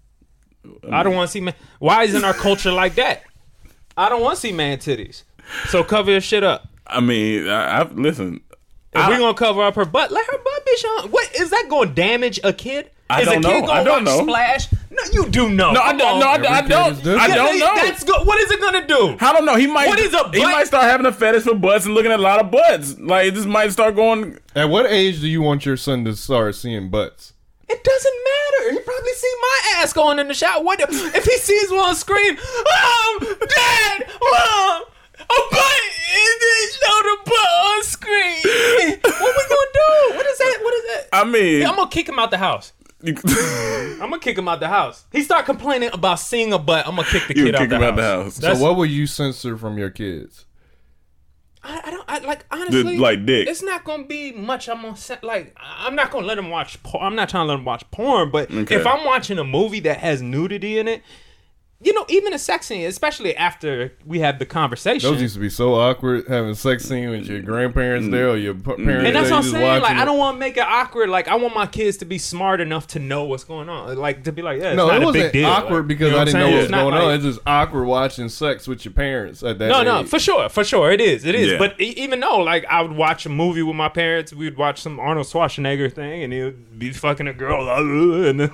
I don't want to see man. Why isn't our culture like that? I don't want to see man titties. So cover your shit up. I mean, listen. If we're gonna cover up her butt, let her butt be shown. What is that going to damage a kid? I is don't a know. kid going to watch Splash? No, you do know. No, I don't. No, I don't. I don't know. That's good. What is it gonna do? I don't know. He might. What is a butt? He might start having a fetish for butts and looking at a lot of butts. Like, this might start going. At what age do you want your son to start seeing butts? It doesn't matter. He probably see my ass going in the shower. What if he sees one scream, Mom, Dad, Mom, a butt, and then show the butt on screen. What we gonna do? What is that? I mean, I'm gonna kick him out the house. I'm gonna kick him out the house. He start complaining about seeing a butt. I'm gonna kick the kid out the house. So what will you censor from your kids? Honestly, like dick. It's not gonna be much. I'm not gonna let him watch. I'm not trying to let him watch porn. But if I'm watching a movie that has nudity in it, you know, even a sex scene, especially after we have the conversation. Those used to be so awkward, having a sex scene with your grandparents there or your parents there. And that's what I'm just saying. Like, watching I don't want to make it awkward. Like, I want my kids to be smart enough to know what's going on. Like, to be like, yeah, it's no, not it a big wasn't deal. awkward like, because you know I didn't know what was It's not going on. like- It's just awkward watching sex with your parents at that No, age. for sure, it is. Yeah. But even though, like, I would watch a movie with my parents, we'd watch some Arnold Schwarzenegger thing, and he would be fucking a girl, and then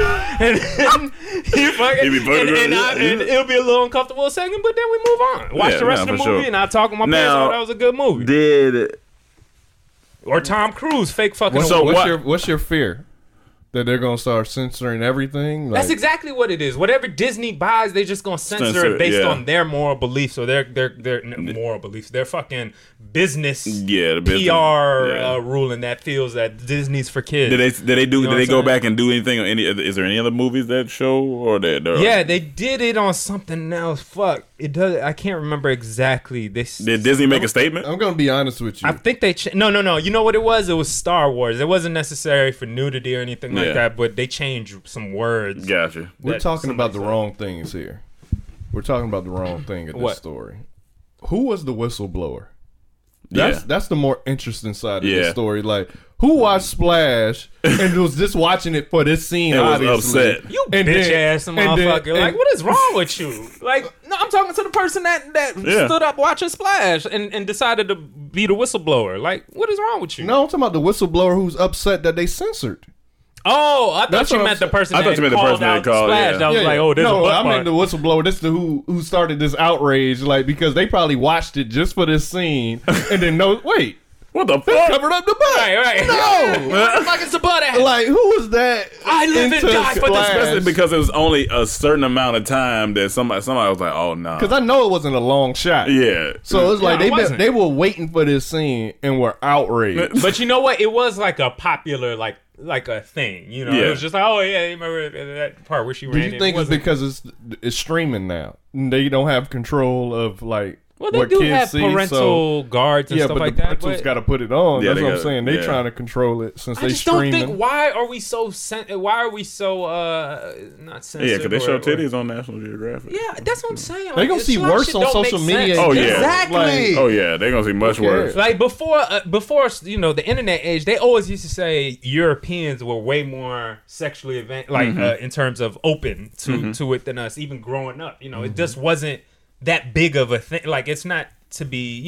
he'd fucking, and it'll be a little uncomfortable a second, but then we move on. Watch the rest of the movie, and I talk with my parents. Oh, that was a good movie. Or Tom Cruise fake fucking. What's your fear? That they're gonna start censoring everything? That's exactly what it is. Whatever Disney buys, they just gonna censor it based on their moral beliefs or their moral beliefs. Their fucking business, PR ruling that feels that Disney's for kids. Did they go back and do anything on any? Is there any other movies that show or that? Yeah, they did it on something else. Fuck, It does. I can't remember exactly. This Did Disney make a statement? I'm gonna be honest with you. I think they no. You know what it was? It was Star Wars. It wasn't necessary for nudity or anything like that, but they changed some words. Gotcha. We're talking about the wrong things here. We're talking about the wrong thing in this story. Who was the whistleblower? That's the more interesting side of the story. Like, who watched Splash and was just watching it for this scene? And was obviously upset. You bitch ass motherfucker. Like, what is wrong with you? Like, no, I'm talking to the person that stood up watching Splash and decided to be the whistleblower. Like, what is wrong with you? No, I'm talking about the whistleblower who's upset that they censored. Oh, I thought you meant the person that called out Splash. I was like, oh, this is no, I meant the whistleblower. This is who started this outrage, like, because they probably watched it just for this scene and then wait. What the They fuck? covered up the butt. Right. No. What the fuck is the butt at? Like, who was that? I live and die for this. Especially because it was only a certain amount of time that somebody was like, oh, no. Because I know it wasn't a long shot. Yeah. So it's like wasn't. they were waiting for this scene and were outraged. But you know what? It was like a popular, like a thing. You know, it was just like, oh, yeah, you remember that part where she ran in? Do you think it's because it's streaming now? They don't have control of, like, well, they what do kids have see, parental guards and stuff like that. Yeah, but the parentals got to put it on. Yeah, That's what I'm saying. They yeah. trying to control it since I they just don't streaming. think, why are we so not sensitive? Yeah, because they show titties on National Geographic. Yeah, that's what I'm saying. They gonna see worse on social media. Oh, yeah. Exactly. Oh, yeah. They're going to see much worse. Like before, the internet age, they always used to say Europeans were way more sexually advanced, in terms of open to it than us. Even growing up, it just wasn't that big of a thing. Like, it's not to be,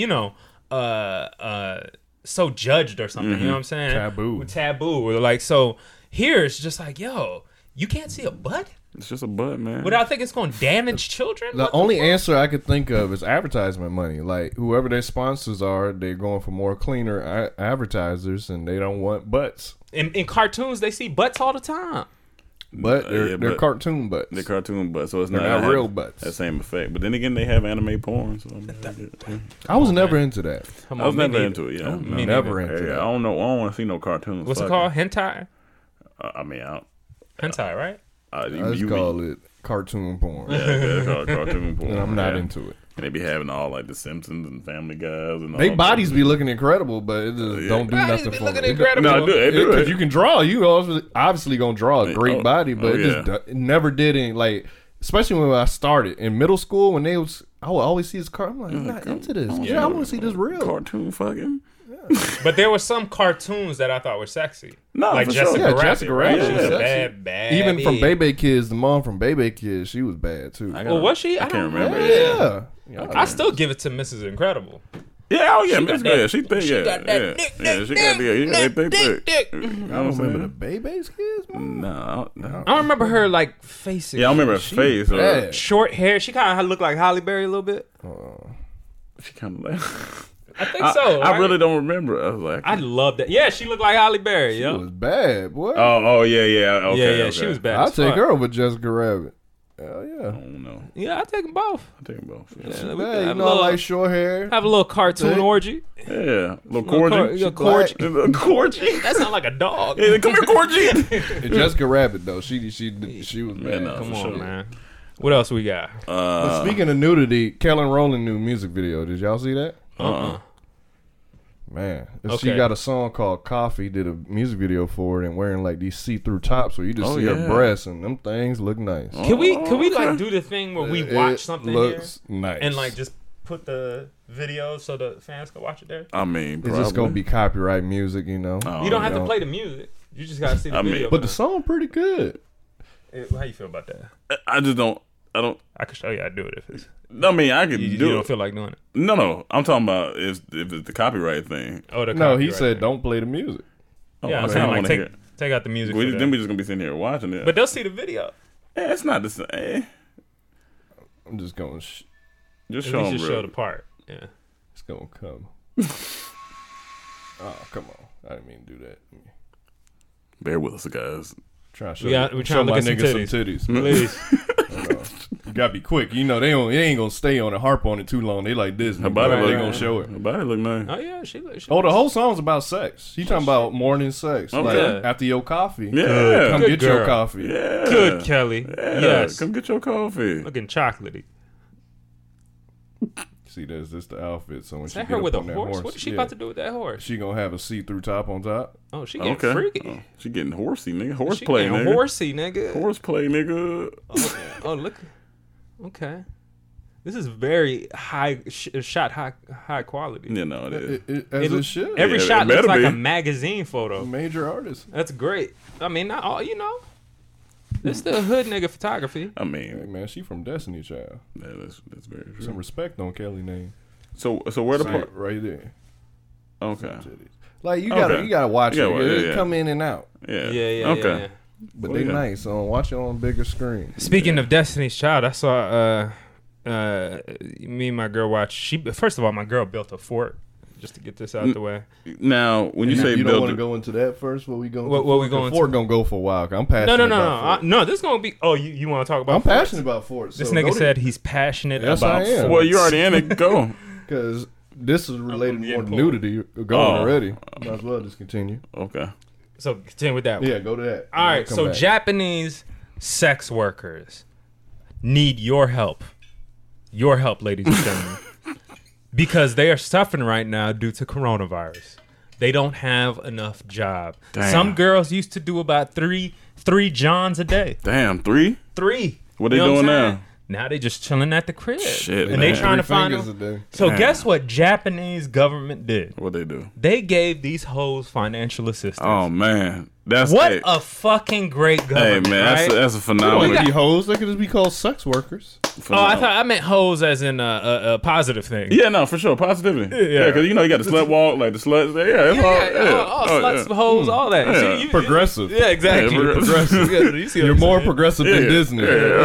so judged or something. You know what I'm saying? Taboo. Like, so here it's just like, yo, you can't see a butt. It's just a butt, man. But I think it's going to damage children. The only answer I could think of is advertisement money. Like, whoever their sponsors are, they're going for more cleaner advertisers, and they don't want butts. In cartoons, they see butts all the time. But they're cartoon butts. They're cartoon butts, so it's They're not real butts. That same effect. But then again, they have anime porn. So I was never into that. I was never into it. Yeah, never into that. I don't know. I don't want to see no cartoons. What's it called? Hentai. Hentai, right? I just call it cartoon porn. Yeah, it's called cartoon porn. And I'm not into it. And they be having all like the Simpsons and Family Guys and all they bodies be looking incredible, but it just don't do nothing for me. No, it do. Because you can draw. You obviously gonna draw a great body, but it never did any, like, especially when I started in middle school when I would always see this car. I'm like, I'm not into this. Yeah, I want to see this real cartoon fucking. But there were some cartoons that I thought were sexy. No, like for Jessica sure. Rabbit. Jessica Rabbit. She was Yeah. bad. Even from Bebe Kids, the mom from Bebe Kids, she was bad too. Well, was she? I can't remember. Yeah. I still give it to Mrs. Incredible. Yeah, Miss Good. She thick. She got that She got thick. I don't remember the Bebe's Kids. No. I don't remember her like facing. Yeah, I remember her face. Short hair. She kind of looked like Halle Berry a little bit. She kind of like. I think so. I really don't remember. I was like, I love that. Yeah, she looked like Halle Berry. She was bad, boy. Oh yeah. Okay, yeah. She was bad. I'll take her over Jessica Rabbit. Hell yeah. I don't know. Yeah, I take them both. Yeah, I like short hair. Have a little cartoon orgy. Yeah, little Corgi. Corgi. That sounds like a dog. Yeah, come here, Corgi. Jessica Rabbit though, she was bad. Come on, man. What else we got? But speaking of nudity, Kelly Rowland new music video. Did y'all see that? Man, she got a song called Coffee, did a music video for it, and wearing like these see-through tops where you just see her breasts, and them things look nice. Can we like do the thing where we watch something looks here nice and like just put the video so the fans can watch it there? I mean, it's just gonna be copyright music, you know. You don't have to play the music. You just gotta see the video. But the song pretty good. How you feel about that? I just don't. I can show you how to do it if it's. I mean, I could do it. You don't feel like doing it? No. I'm talking about if it's the copyright thing. Oh, no, he said don't play the music. Yeah, I'm saying like take out the music. Then we just gonna be sitting here watching it. But they'll see the video. Yeah, it's not the same. I'm just gonna just show them. Show the part. Yeah, it's gonna come. Oh, come on! I didn't mean to do that. Bear with us, guys. We're trying to look at some titties. Please. You gotta be quick. You know they ain't gonna stay on it, harp on it too long. They like this. Her body they gonna show it. Her body look nice. Oh yeah, she the whole song's about sex. She talking about morning sex. Okay. Like after your coffee. Yeah, come get your coffee. Yeah, good Kelly. Yeah. Yes, come get your coffee. Looking chocolatey. See, this the outfit. So when Is she that get her up with a on that horse? What is she about to do with that horse? She gonna have a see-through top on top. Oh, she getting freaky. Oh, she getting horsey, nigga. She Horseplay, getting nigga. horsey, nigga. Horseplay, nigga. Oh, look. Okay. This is very high quality. You know, it is. As it should. Every Yeah, shot it looks better like be. a magazine photo. Major artist. That's great. I mean, not all, you know. It's still hood nigga photography. I mean, Hey man, she from Destiny Child. yeah, that's very true. Some respect on Kelly name. So where the part? Right there. Okay. Like you gotta watch You it. gotta watch it, It yeah. come in and out. Yeah. Yeah. Okay. But Well, they yeah. nice. Watch it on a bigger screen. Speaking of Destiny's Child, I saw me and my girl watch. First of all, my girl built a fort. Just to get this out the way. Now, when you say you don't build want to it, go into that first. What we going? What we going Fort to? gonna go for a while. I'm passionate. No. No, this is gonna be. Oh, you want to talk about? I'm forts? passionate about forts. This so nigga go to- said he's passionate Yes, about. I am. Forts. well, you already in it. Go. Because this is related more to getting nudity. Going Oh. already. Might as well just continue. Okay. So continue with that. Yeah, go to that. All right. Come So back. Japanese sex workers need your help. Your help, ladies and gentlemen. Because they are suffering right now due to coronavirus. They don't have enough job. Damn. Some girls used to do about three Johns a day. Damn, 3? 3. What they You know doing I'm saying? now? Now they just chilling at the crib. Shit, and they man. trying to 3 find fingers them. a day. So Damn. guess what Japanese government did? What they do? They gave these hoes financial assistance. Oh man, that's What hey, a fucking great hey government, man, right? that's a They phenomenal. don't be hoes. They could just be called sex workers. Oh, I meant hoes as in a positive thing. Yeah, no, for sure, positivity. Yeah, because you know you got the slut walk, like the sluts. Yeah, it's all. Sluts, yeah. hoes, all that. Yeah. See, Progressive. Yeah, exactly. Yeah, Progressive. Yeah, you see what You're I'm more saying? progressive than Yeah. Disney.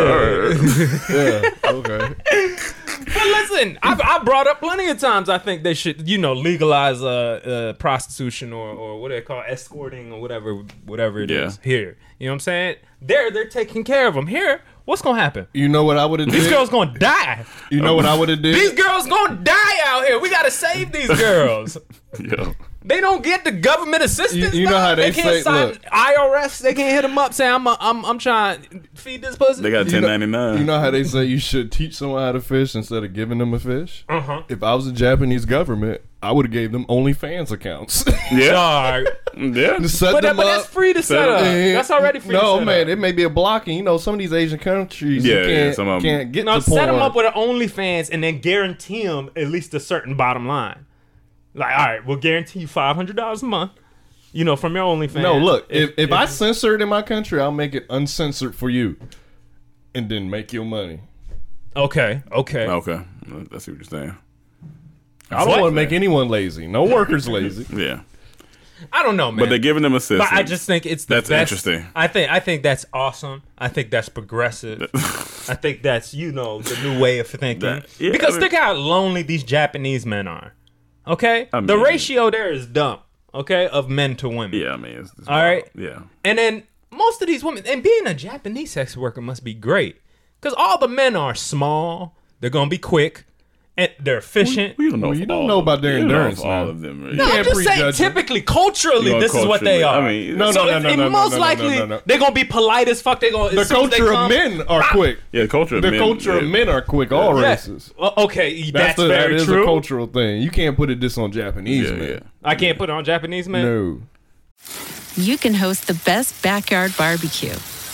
Yeah. Okay. But listen, I brought up plenty of times. I think they should, legalize prostitution or what they call escorting or whatever it is here. You know what I'm saying? They're taking care of them here. What's gonna happen? You know what I would have did? These girls gonna die. You know what I would have did? These girls gonna die out here. We gotta save these girls. Yeah. They don't get the government assistance. You know dog. how they can't say, sign look. IRS. They can't hit them up saying I'm trying to feed this pussy. They got You know- 1099. You know how they say you should teach someone how to fish instead of giving them a fish? Uh-huh. If I was the Japanese government, I would have gave them OnlyFans accounts. Yeah, Dog. yeah. To set But them that's up. free to set up. And- That's already free to No, set man, up. it may be a blocking. You know, some of these Asian countries Yeah, you yeah, can't, some of 'em. can't get No, to set them porn. up with an OnlyFans and then guarantee them at least a certain bottom line. Like, all right, we'll guarantee you $500 a month, from your OnlyFans. No, look, if I censor it in my country, I'll make it uncensored for you. And then make your money. Okay. Okay, I see what you're saying. I don't What? want to make anyone lazy. No workers lazy. Yeah, I don't know, man. but they're giving them assistance. But I just think it's the That's best. interesting. I think that's awesome. I think that's progressive. I think that's the new way of thinking. Yeah, because I mean- think how lonely these Japanese men are. Okay, I the mean- ratio there is dumb. Okay, of men to women. Yeah, I mean, it's All right. Yeah, And then most of these women, and being a Japanese sex worker must be great. Because all the men are small, they're going to be quick, and they're efficient. we don't know. Well, if you don't all know of- about their you don't know if endurance, all man. of them. No, I'm can't just saying, prejudge them. typically, culturally, You know, this is what they are. culturally, I mean, No, So no, it's- no, and no, most no, no, likely, no, no. they're going to be polite as fuck. They're going The culture of men are quick. Yeah, the culture of The men. culture of yeah. men are quick. All races. Well, okay, that's That very is true. a cultural thing. You can't put this on Japanese Yeah, men. yeah. I can't put it on Japanese men. No. You can host the best backyard barbecue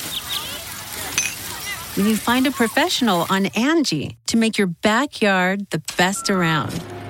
when you find a professional on Angie to make your backyard the best around.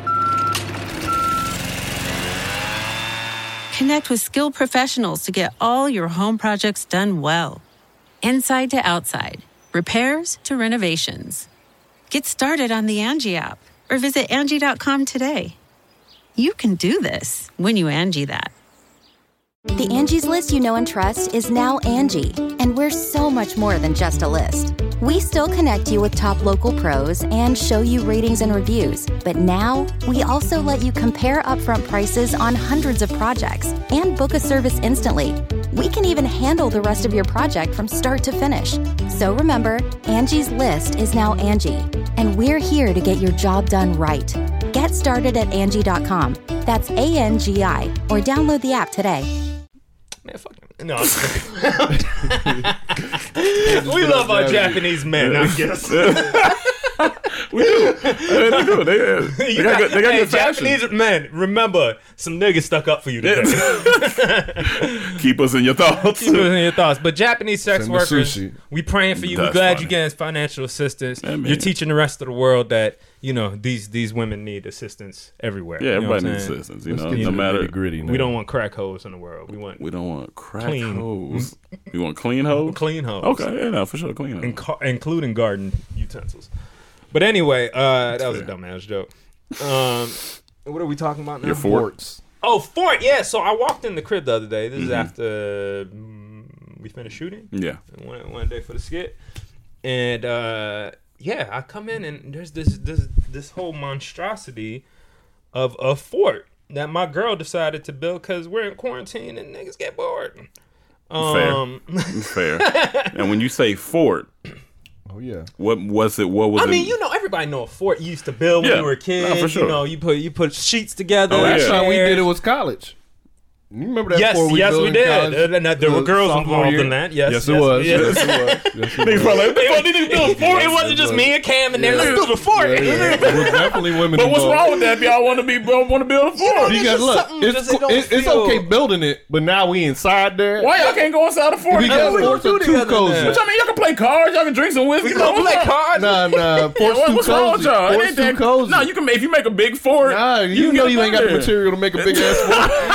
Connect with skilled professionals to get all your home projects done well. Inside to outside, repairs to renovations. Get started on the Angie app or visit Angie.com today. You can do this when you Angie that. The Angie's List you know and trust is now Angie, and we're so much more than just a list. We still connect you with top local pros and show you ratings and reviews, but now we also let you compare upfront prices on hundreds of projects and book a service instantly. We can even handle the rest of your project from start to finish. So remember, Angie's List is now Angie, and we're here to get your job done right. Get started at Angie.com. That's ANGI, or download the app today. Man, fuck him. No, I'm just kidding. We love our Japanese men, I guess. We do. They do. They got good fashion. Japanese men, remember, some niggas stuck up for you today. Keep us in your thoughts. Keep us in your thoughts. But Japanese sex Send the workers, sushi. we praying for you. That's We're glad funny. you're getting financial assistance. Yeah, man. You're teaching the rest of the world that, you know, these women need assistance everywhere. Yeah, You know what everybody I'm needs saying? assistance. You Let's know, get no to the matter. nitty-gritty now. We don't want crack hoes in the world. We don't want crack Clean. hoes. We want clean hoes. clean hoes. Okay, yeah, no, for sure, clean hoes. Including garden utensils. But anyway, that was a fair. dumbass joke. What are we talking about now? Your forts. Oh, fort. Yeah. So I walked in the crib the other day. This is after we finished shooting. Yeah. One day for the skit, and yeah, I come in and there's this whole monstrosity of a fort that my girl decided to build because we're in quarantine and niggas get bored. Fair. And when you say fort, Oh yeah. what was it? What was it? I mean, you know, everybody know a fort you used to build when Yeah. you were a kid. No, for sure. You know, you put sheets together. Oh, yeah. Last time we chairs. did it was college. You remember that? Yes, before we yes, built we in did. college? There were girls Sophomore involved year? in that. Yes, Yes, it was. yes. Yes, it was. Yes, it Niggas was. probably like, what the fuck did he build a fort? It wasn't just me and Cam in there. Let's build a fort. Yeah, yeah. There was definitely women. But what's involved. wrong with that? If y'all want to build a fort, Because just look, something just it don't it's feel- okay building it, but now we inside there. why y'all can't go inside the fort? Because What forts are too cozy. I mean, y'all can play cards. Y'all can drink some whiskey. We gonna play cards. Nah, forts too What's wrong with cozy. y'all? It Forts ain't too that cozy. No, you can. If you make a big fort, Nah, you can know get you up ain't got the there. material to make a big ass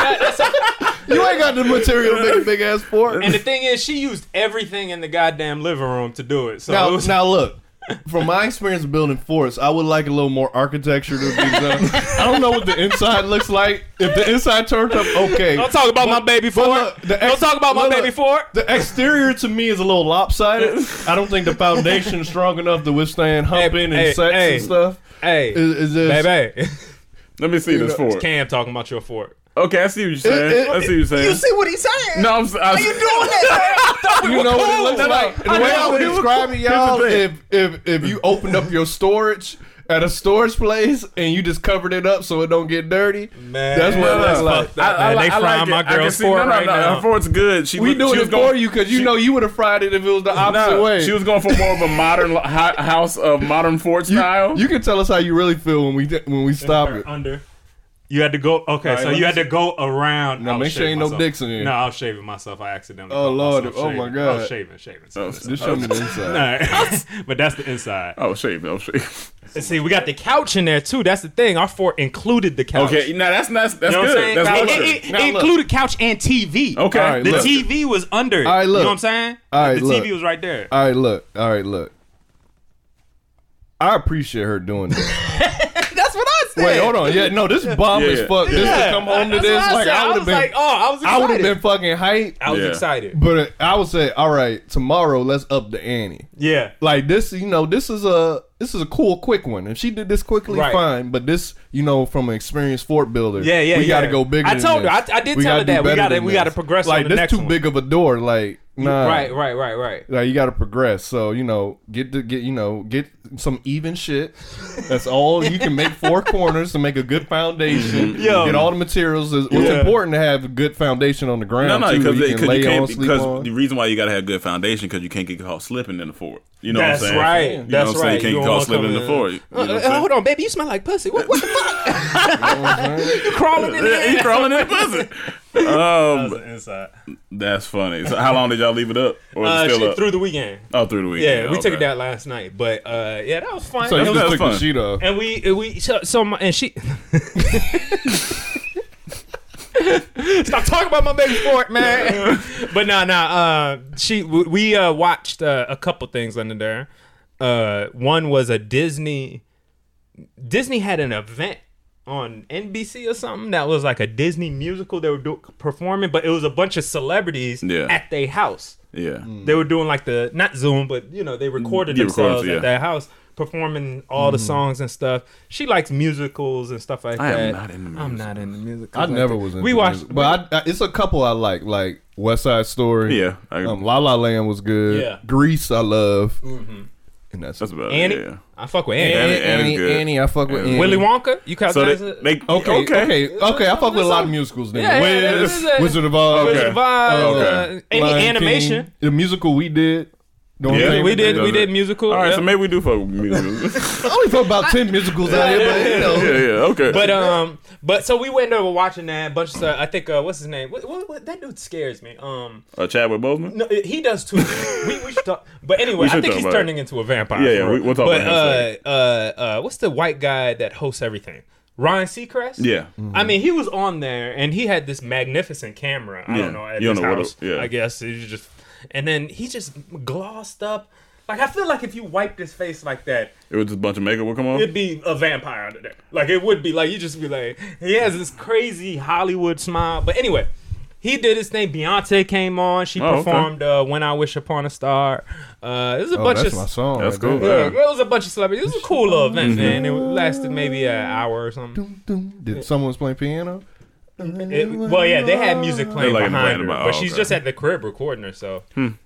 fort. You ain't got the material to make a big ass fort. And the thing is, she used everything in the goddamn living room to do it. So it was, Now look, from my experience building forts, I would like a little more architecture to be done. I don't know what the inside looks like. If the inside turns up, okay. don't talk about my baby fort. Don't talk about my baby fort. The exterior to me is a little lopsided. I don't think the foundation is strong enough to withstand humping and sex and stuff. Hey, Is this, baby. Let me see this fort. Cam talking about your fort. Okay, I see what you're saying. I see what you're saying. You see what he's saying? No, Are you doing that? You know what it looks No, no. like? The I way know, I would it was describe cool. it, y'all, Here's the if you opened up your storage at a storage place and you just covered it up so it don't get dirty, Man, that's what it looks like. Man, they frying my girl's fort right now. Her fort's good. We doing it for you because you know you would have fried it if it was the opposite way. She was going for more of a modern house of modern fort style. You can tell us how you really feel when we stop it. Under. You had to go. Okay, All right, so let you me had to go around. Now, I was make sure shaving ain't no myself. dicks in here. No, I was shaving myself. I accidentally. Oh, caught Lord. myself Oh, my shaving. God. I was shaving. Just show me the inside. Nah, but that's the inside. Oh, shave. And see, we got the couch in there too. That's the thing. Our fort incled the couch. Okay, now that's You know what I'm good. saying? That's It- luxury. it included couch and TV. Okay. All right, The look. TV was under it. All right, look. You know what I'm saying? All right, the look. TV was right there. All right, look. I appreciate her doing that. That's what I said. Wait, hold on. Yeah, no, this bomb as Yeah. fuck. Just to come home to That's this, what I like said. I would have been. like, oh, I was excited. I would have been fucking hyped. I was Yeah. excited. But I would say, all right, tomorrow let's up the ante. Yeah. Like this, this is a cool, quick one. If she did this quickly, Right. fine. But this, from an experienced fort builder, Yeah, we got to go bigger. I than told her. this. I did We tell her gotta do that. We better got to than we got to this. progress Like on the this next too one. big of a door. Like nah. Right. Like you got to progress. So get some even shit. That's all you can make. 4 corners to make a good foundation. Yo. Get all the materials. It's important to have a good foundation on the ground. No, too, because you you can lay on, can't. sleep Because on. the reason why you gotta have good foundation because you can't get caught slipping in the fort. You know That's what I'm saying? right. You know That's what I'm saying? right. You You can't don't get caught wanna slipping in the come fort. You know what I'm saying? Hold on, baby. You smell like pussy. What the fuck? You crawling in there? He crawling in the pussy. Inside. That's funny. So how long did y'all leave it up? Or is it still up? Through the weekend. Oh, through the weekend. Yeah, we took Okay. it down last night, but yeah, that was fun. So you That just was took fun. the sheet off. And we she stop talking about my baby fort, man. But we watched a couple things under there. One was a Disney had an event on NBC or something that was like a Disney musical they were performing, but it was a bunch of celebrities at their house. Yeah. They were doing like not Zoom, but they recorded themselves at their house performing all the songs and stuff. She likes musicals and stuff like I that. am not into musicals. I'm not into musicals. I like never that. was into We watched, music. But it's a couple I like West Side Story. Yeah. La La Land was good. Yeah. Grease I love. And that's about Annie. it. Yeah. I fuck with Annie. Annie, I fuck with Annie. Willy Wonka. You count So that as they, a... Okay. I fuck with a lot of musicals. Then. Yeah, Wiz, Wizard of Oz. Wizard of Oz. Any Lion animation. King. The musical we did. Yeah, we did musical. All right, yeah. so maybe we do fuck with music. I only fuck about 10 musicals out here, but you know. Yeah, okay. But so we went over watching that bunch of stuff. I think what's his name? What that dude scares me. Chadwick Boseman. No, he does too. we should talk. But anyway, I think he's turning into a vampire. Yeah, we'll talk about him. What's the white guy that hosts everything? Ryan Seacrest? Yeah. Mm-hmm. I mean, he was on there, and he had this magnificent camera. I don't know, at his house, I guess. He just, and then he just glossed up. Like, I feel like if you wiped his face like that, it was just a bunch of makeup would come on? it'd be a vampire under there. Like, it would be, like, you just be like, he has this crazy Hollywood smile. But anyway, he did his thing. Beyonce came on. She performed When I Wish Upon a Star. It was a bunch that's of... my song. That's cool. Yeah, it was a bunch of celebrities. It was a cool little event, man. It lasted maybe an hour or something. Did someone play piano? Well, yeah, they had music playing They're like behind playing her, about- but oh, she's okay. just at the crib recording herself.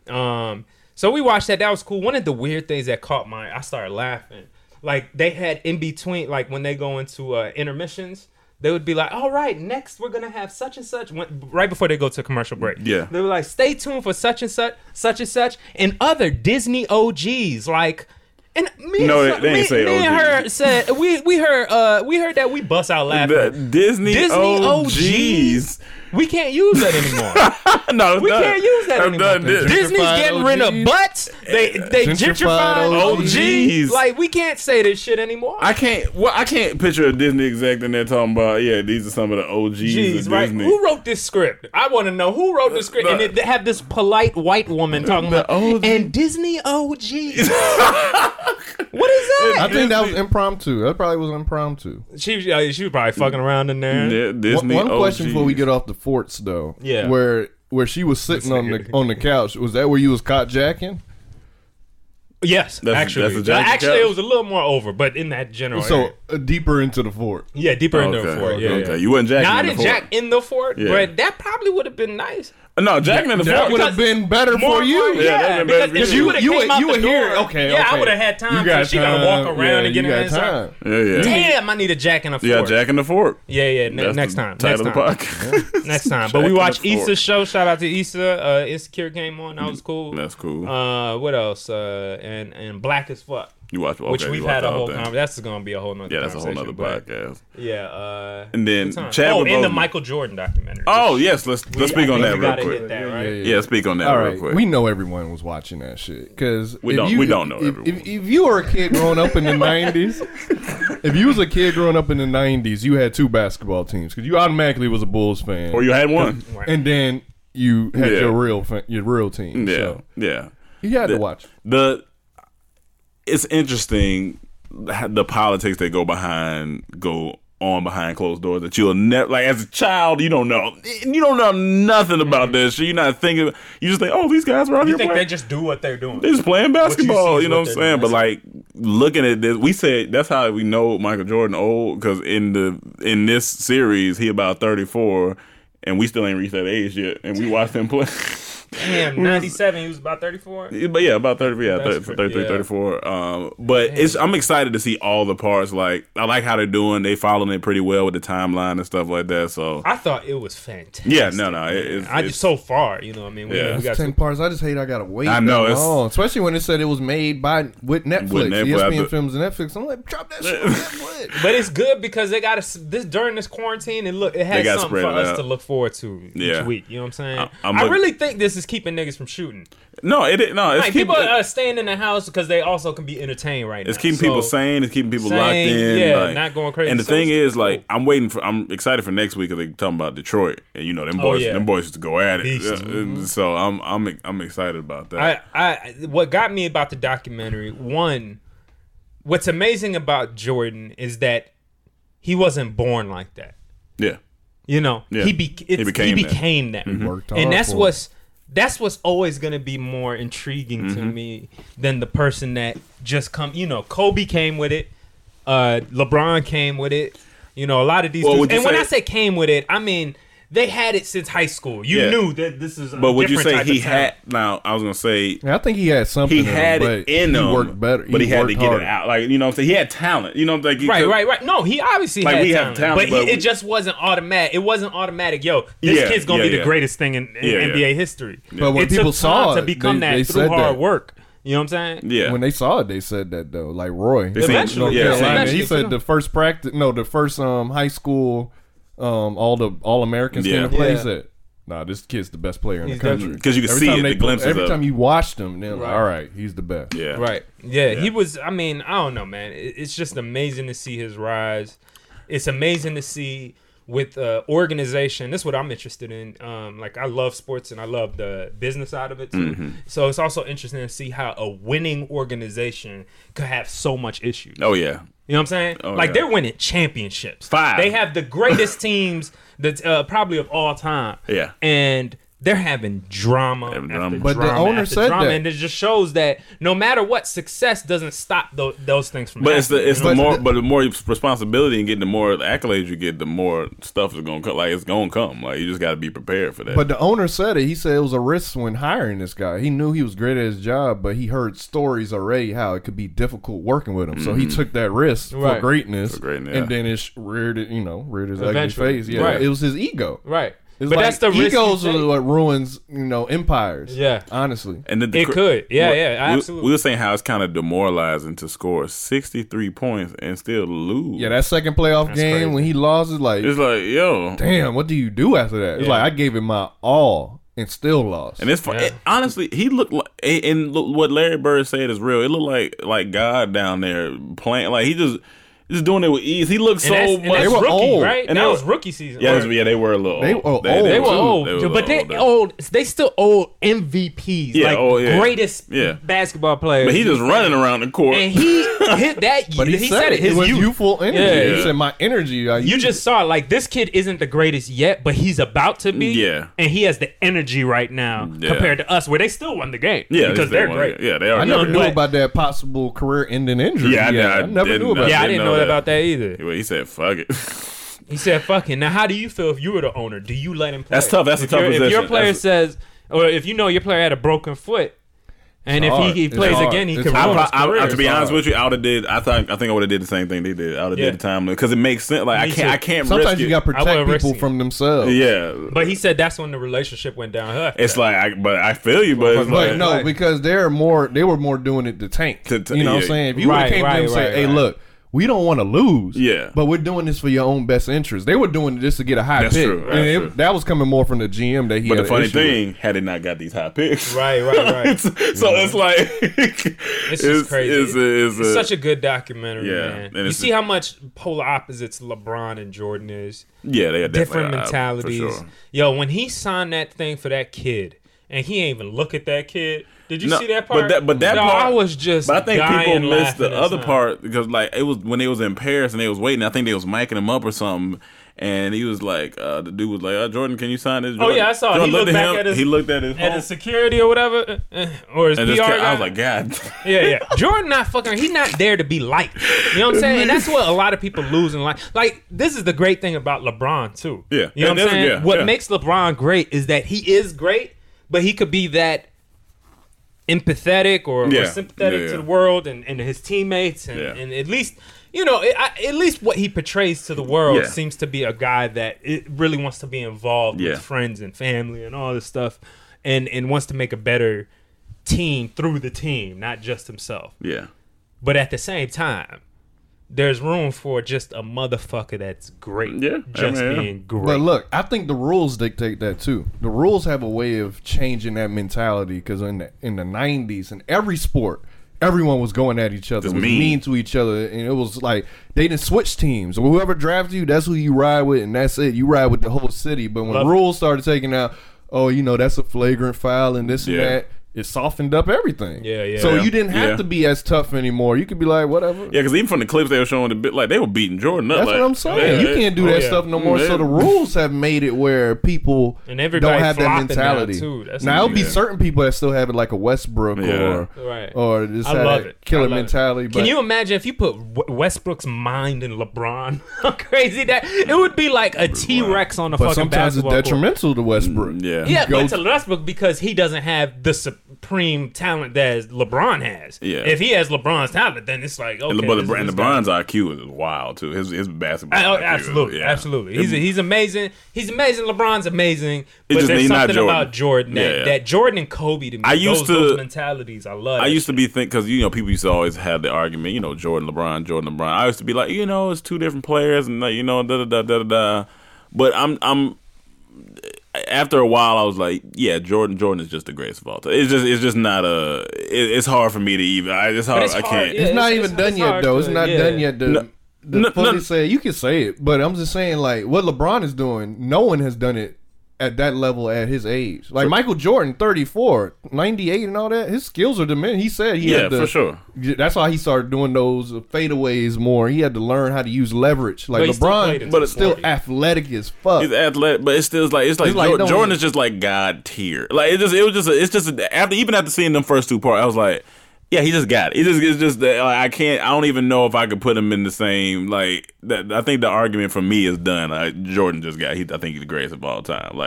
So we watched that. That was cool. One of the weird things that caught I started laughing. Like, they had in between, like, when they go into intermissions, they would be like, all right, next we're going to have such and such. Right before they go to commercial break. Yeah. They were like, stay tuned for such and such, and other Disney OGs. Like, and me and her said, we heard that we bust out laughing. The Disney OGs. We can't use that anymore. No, we can't use that anymore. Disney's getting rid of butts. They gentrified OGs. Like, we can't say this shit anymore. I can't picture a Disney exec in there talking about, yeah, these are some of the OGs of right? Disney. Who wrote this script? I want to know who wrote the script. And they have this polite white woman talking about and Disney OGs. What is that? I think that was impromptu. That probably was impromptu. She was probably fucking around in there. Yeah, Disney One question OGs. before we get off the forts, though. Yeah. Where she was sitting on the couch. Was that where you was caught jacking? Yes, That's actually. a jacket Actually, couch? it was a little more over, but in that general area. So deeper into the fort. Yeah, deeper into the fort. Yeah, okay. yeah. You wasn't jacking Now, I in the didn't fort. jack in the fort, Yeah. but that probably would have been nice. No, jacking in the That fort. would have been better More for you. fun, Yeah, that'd been better because for if you. you would have came out you the were here. door, Okay, yeah, I okay. would have had time. You got Because she got to walk time. around Yeah, and get you in got inside. time. Yeah. Damn, I need a jack in the fort. Yeah, Jack in the Fort. Yeah. That's Next the time. title Next of the time. podcast. Next time. Jack But we in the watched Fort. Issa's show. Shout out to Issa. Insecure came on. That was cool. That's cool. What else? And Black as Fuck. You watch, okay, Which we've you had a watched whole all that. conversation. That's going to be a whole nother Yeah, that's a whole nother conversation, podcast. but Yeah. And then good time. Chadwick and the Boseman. Michael Jordan documentary. Oh yes, let's speak on that real gotta quick. hit that, right? Yeah, speak on that All real right, quick. we know everyone was watching that shit because We don't know everyone. If you were a kid growing up in the '90s, if you was a kid growing up in the '90s, you had two basketball teams because you automatically was a Bulls fan, Or you had one. and then you had Yeah. your real team. Yeah, So yeah. you had to watch. It's interesting the politics that go on behind closed doors that you'll never, like, as a child, you don't know nothing about that shit. You're not thinking, you just think, oh, these guys are out You here think playing. they just do what they're doing? They're just playing basketball, you know what I'm saying? But That's like looking at this, we said that's how we know Michael Jordan old, because in this series he about 34, and we still ain't reached that age yet, and we watched him play. Damn, 97, he was about 34? But yeah, about 30, yeah, That's 33, yeah. 34. But I'm excited to see all the parts. Like, I like how they're doing. They following it pretty well with the timeline and stuff like that. So I thought it was fantastic. yeah, no, it's so far, you know what I mean? Yeah. We got 10 parts. I just hate I gotta wait. I know, that long. Especially when it said it was made with Netflix. With Netflix, ESPN Films and Netflix. I'm like, drop that shit on Netflix. But it's good because they got this during this quarantine, and look, it They has got something for spread it us out. to look forward to Yeah. each week. You know what I'm saying? I'm I look- really think this is keeping niggas from shooting. No, it's Like, keeping, people are staying in the house because they also can be entertained right it's now. keeping people sane. It's keeping people locked in. Yeah, like, not going crazy. And the So thing it's is, like, I'm excited for next week because they talking about Detroit, and you know them Oh, boys, yeah. them boys used to go at it. Beast. So I'm excited about that. What got me about the documentary, one, what's amazing about Jordan is that he wasn't born like that. Yeah. You know, Yeah. he became became that. Worked hard And that's for what's always going to be more intriguing to me than the person that just Kobe came with it. LeBron came with it. You know, a lot of these dudes. And when I say came with it, I mean they had it since high school. You knew that this is a But would you different say type he of talent. had? Now I was gonna say Yeah, I think he had something. he had in him, it in him. He worked better, but he had to worked get harder. it out. Like, you know what I'm saying? He had talent. You know, like Right. No, he obviously Like, had we have talent, but but it just wasn't automatic. It wasn't automatic. Yo, this kid's gonna be the greatest thing in NBA history. But when it people took time saw to it, become they that through said hard that. work. You know what I'm saying? Yeah. When they saw it, they said that though. Like Roy, They seen- Eventually, yeah, Carolina, he eventually, said the first practice, the first high school, all Americans came to play. He Yeah. said, "Nah, this kid's the best player in He's the country." Because you can Every see time it, they the glimpses every of time it. you watched him, they're like, Right. "All right, he's the best." Yeah. Right. Yeah, he was. I mean, I don't know, man. It's just amazing to see his rise. It's amazing to see with organization. That's what I'm interested in. Like, I love sports and I love the business side of it too. Mm-hmm. So it's also interesting to see how a winning organization could have so much issues. Oh yeah. You know what I'm saying? Oh, like yeah. they're winning championships. 5. They have the greatest teams that probably of all time. Yeah. And they're having drama after drama. But the drama owner after said drama, that. and it just shows that no matter what, success doesn't stop those things from But it's happening. the you know? more, but the more responsibility and getting the more accolades you get, the more stuff is gonna come. Like it's gonna come. Like you just got to be prepared for that. But the owner said it. He said it was a risk when hiring this guy. He knew he was great at his job, but he heard stories already how it could be difficult working with him. So he took that risk for Right. greatness, For greatness, yeah. and then it reared his ugly Eventually. face. Yeah, Right. it was his ego. Right. It's But like that's the risk you egos take. are what ruins empires. Yeah. honestly. And then It could. Yeah, yeah, we- absolutely. We were saying how it's kind of demoralizing to score 63 points and still lose. Yeah, that second playoff That's game crazy. when he lost is like, It's like, yo. damn, what do you do after that? It's Yeah. like I gave it my all and still lost. And it's fun. Yeah. Honestly, he looked like, and look, what Larry Bird said is real. It looked like God down there playing. Like he just doing it with ease. He looked so And much. that's were rookie, old. right? And that they was were- rookie season. Yeah, Or- they were a little. They old. were old. They were old, was but they older. old. They still old MVPs, Yeah, like oh, yeah. greatest Yeah. basketball players. But he just running around the court. and he hit that. But he said it. His It was youth. youthful energy. Yeah. He said my energy. You just saw like this kid isn't the greatest yet, but he's about to be. Yeah. and he has the energy right now Yeah. compared to us, where they still won the game. Yeah, because they they're won great. it. Yeah, they are. I never know, knew but- about that possible career-ending injury. Yeah, I never knew about Yeah, I that. didn't know about that either. He said, "Fuck it." He said, "Fuck it." Now, how do you feel if you were the owner? Do you let him play? That's tough. That's a If tough your- If your position. player That's- says, or if you know your player had a broken foot, and It's if hard. he It's plays hard. again, he It's could hard. ruin his career. To be It's honest hard. with you, I would have did. I think I would have did the same thing they did. I would have Yeah. did the time because it makes sense. Like Me I too. can't. Sometimes risk you it. got to I wouldn't protect risk people it. from themselves. Yeah, But he said that's when the relationship went down. it's like, but I feel you, but it's But like, no, because they were more doing it to tank. To- you know what I'm yeah. saying? If you would've came to them and said, "Hey, look, we don't want to lose. Yeah. But we're doing this for your own best interest." They were doing it just to get a high That's pick. true. That's And true. that was coming more from the GM that he But had the funny an issue with. thing, had they not got these high picks, Right. so it's like It's just crazy. It's It's such a good documentary, Yeah, man. and You it's- see how much polar opposites LeBron and Jordan is. yeah, they are Different definitely mentalities. for sure. Yo, when he signed that thing for that kid, and he ain't even look at that kid. Did you No, see that part? But that No, part, I was just. But I think dying people missed laughing the at other something. part because like it was when they was in Paris and they was waiting. I think they was miking him up or something. And he was like, the dude was like, "Jordan, can you sign this?" Jordan, Oh yeah, I saw. Jordan He looked back him, at his. he looked at his at phone, his security or whatever, or his and PR just kept, guy. I was like, "God." Yeah. Jordan not fucking. He's not there to be liked. You know what I'm saying? And that's what a lot of people lose in life. Like this is the great thing about LeBron too. Yeah. You know what I'm saying? Yeah, What yeah. makes LeBron great is that he is great, but he could be that empathetic or sympathetic Yeah. to the world and his teammates and, Yeah. and at least. You know, at least what he portrays to the world Yeah. seems to be a guy that it really wants to be involved Yeah. with friends and family and all this stuff, and wants to make a better team through the team, not just himself. Yeah. But at the same time, there's room for just a motherfucker that's great. Yeah, just I mean, being great. But look, I think the rules dictate that too. The rules have a way of changing that mentality because in the 90s, in every sport, everyone was going at each other, Just was mean. mean to each other, and it was like they didn't switch teams. Whoever drafted you, that's who you ride with, and that's it. You ride with the whole city. But when Love it. rules started taking out, oh, that's a flagrant foul and this and Yeah. that, it softened up everything. Yeah. So you didn't have Yeah. to be as tough anymore. You could be like, whatever. Yeah, because even from the clips they were showing, like they were beating Jordan up. That's like, what I'm saying. You can't do that stuff no more. So the rules have made it where people And everybody don't have that flopping now, mentality. too. That's Now it'll be yeah. certain people that still have it, like a Westbrook Yeah. Right. or just I have love that it. killer I love it. mentality. But Can you imagine if you put Westbrook's mind in LeBron? How crazy that it would be like a T-Rex on the but fucking sometimes it's basketball court. detrimental to Westbrook. Yeah. Yeah, Go- but to Westbrook because he doesn't have the supreme talent that LeBron has. Yeah. If he has LeBron's talent, then it's like, okay. And LeBron's IQ is wild too. His basketball. IQ absolutely, is, absolutely. He's amazing. He's amazing. LeBron's amazing. But there's something about Jordan that Jordan and Kobe to me. Those mentalities, I love. I used to be because people used to always have the argument, Jordan, LeBron. I used to be like, it's two different players, and But I'm after a while, I was like, yeah, Jordan is just the greatest of all time. It's just not it's hard for me to even. It's hard. I can't. It's not even done yet, though. It's not done yet. Fully say you can say it, but I'm just saying, like, what LeBron is doing, no one has done it at that level at his age. Like Michael Jordan, 34, 98 and all that, his skills are diminished. He said he had to, for sure. That's why he started doing those fadeaways more. He had to learn how to use leverage. Like LeBron, but it's still athletic as fuck. He's athletic, but it's still like Jordan is just like God tier. Like it's just after seeing them first two parts, I was like, yeah, he just got it. It's just that I don't even know if I could put him in the same that. I think the argument for me is done. Jordan just got. I think he's the greatest of all time.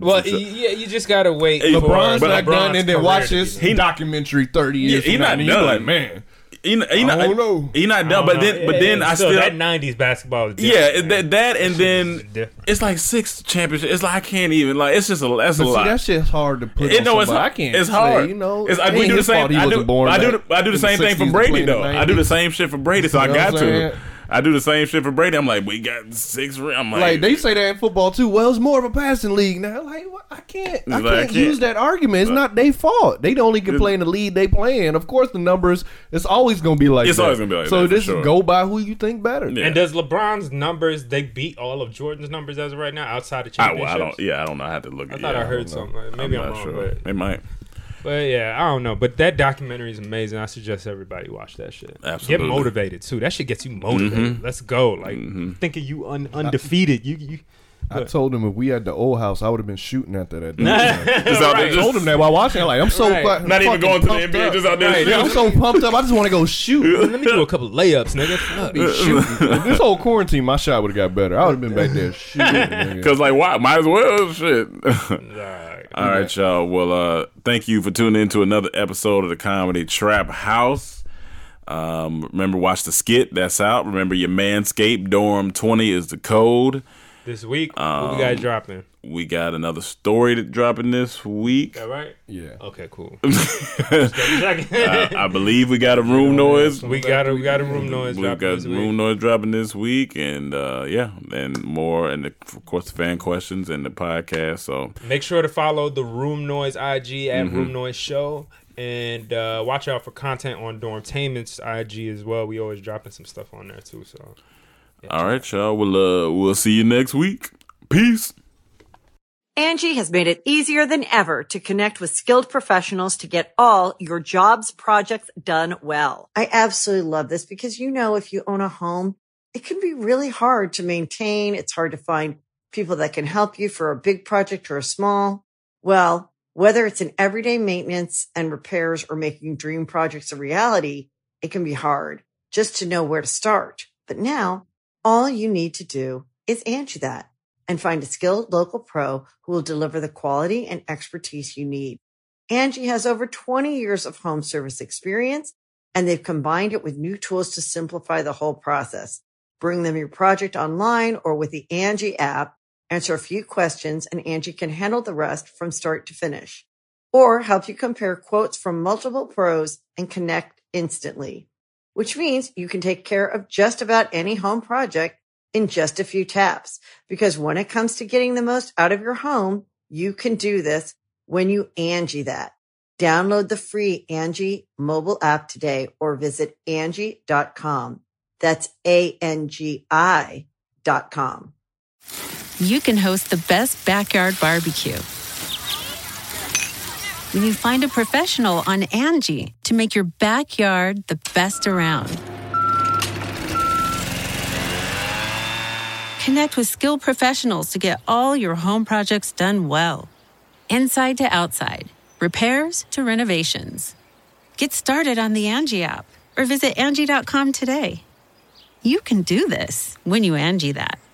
You just gotta wait. LeBron's not done, and then watch this documentary 30 years. He's not done. Like, man. I don't know. He's not done, but then I still that '90s basketball is different. Yeah, that and then it's like 6 championships. It's like I can't even it's just a lot. That shit's hard to put. I can't. It's hard. We do the same. I do the same thing for Brady though. I do the same shit for Brady, so I got to. I do the same shit for Brady. I'm like, we got 6. I'm like they say that in football too. Well, it's more of a passing league now. Like, I can't use that argument. It's not their fault. They only can play in the league they play in. Of course, the numbers. It's always gonna be like that. It's always gonna be like so that. So go by who you think better. Yeah. And does LeBron's numbers? They beat all of Jordan's numbers as of right now outside of championships. I don't know. I have to look. I thought I heard something. Maybe I'm wrong. Sure. But they might. But yeah, I don't know. But that documentary is amazing. I suggest everybody watch that shit. Absolutely. Get motivated too. That shit gets you motivated. Mm-hmm. Let's go. Like thinking you undefeated. You. I told him if we had the old house, I would have been shooting after that. I told him that while watching. Like, I'm so not even going to the NBA, just out there. I'm so pumped up. I just want to go shoot. Let me do a couple of layups, nigga. Be shooting. This whole quarantine, my shot would have got better. I would have been back there shooting. Because why? Might as well. Shit. All right, y'all. Well, thank you for tuning in to another episode of the Comedy Trap House. Remember, watch the skit that's out. Remember, your Manscaped Dorm 20 is the code. This week, what we got dropping? We got another story to dropping this week. All right? Yeah. Okay, cool. I believe we got a room noise. We got a room noise. We got room noise dropping this week, and and more, and of course the fan questions and the podcast. So make sure to follow the Room Noise IG at Room Noise Show, and watch out for content on Dormtainment's IG as well. We always dropping some stuff on there too. So. Yeah. All right, y'all. We'll see you next week. Peace. Angie has made it easier than ever to connect with skilled professionals to get all your jobs projects done well. I absolutely love this because, if you own a home, it can be really hard to maintain. It's hard to find people that can help you for a big project or a small. Well, whether it's in everyday maintenance and repairs or making dream projects a reality, it can be hard just to know where to start. But now, all you need to do is Angie that and find a skilled local pro who will deliver the quality and expertise you need. Angie has over 20 years of home service experience, and they've combined it with new tools to simplify the whole process. Bring them your project online or with the Angie app, answer a few questions, and Angie can handle the rest from start to finish. Or help you compare quotes from multiple pros and connect instantly. Which means you can take care of just about any home project in just a few taps. Because when it comes to getting the most out of your home, you can do this when you Angie that. Download the free Angie mobile app today or visit Angie.com. That's ANGI.com. You can host the best backyard barbecue when you find a professional on Angie to make your backyard the best around. Connect with skilled professionals to get all your home projects done well. Inside to outside, repairs to renovations. Get started on the Angie app or visit Angie.com today. You can do this when you Angie that.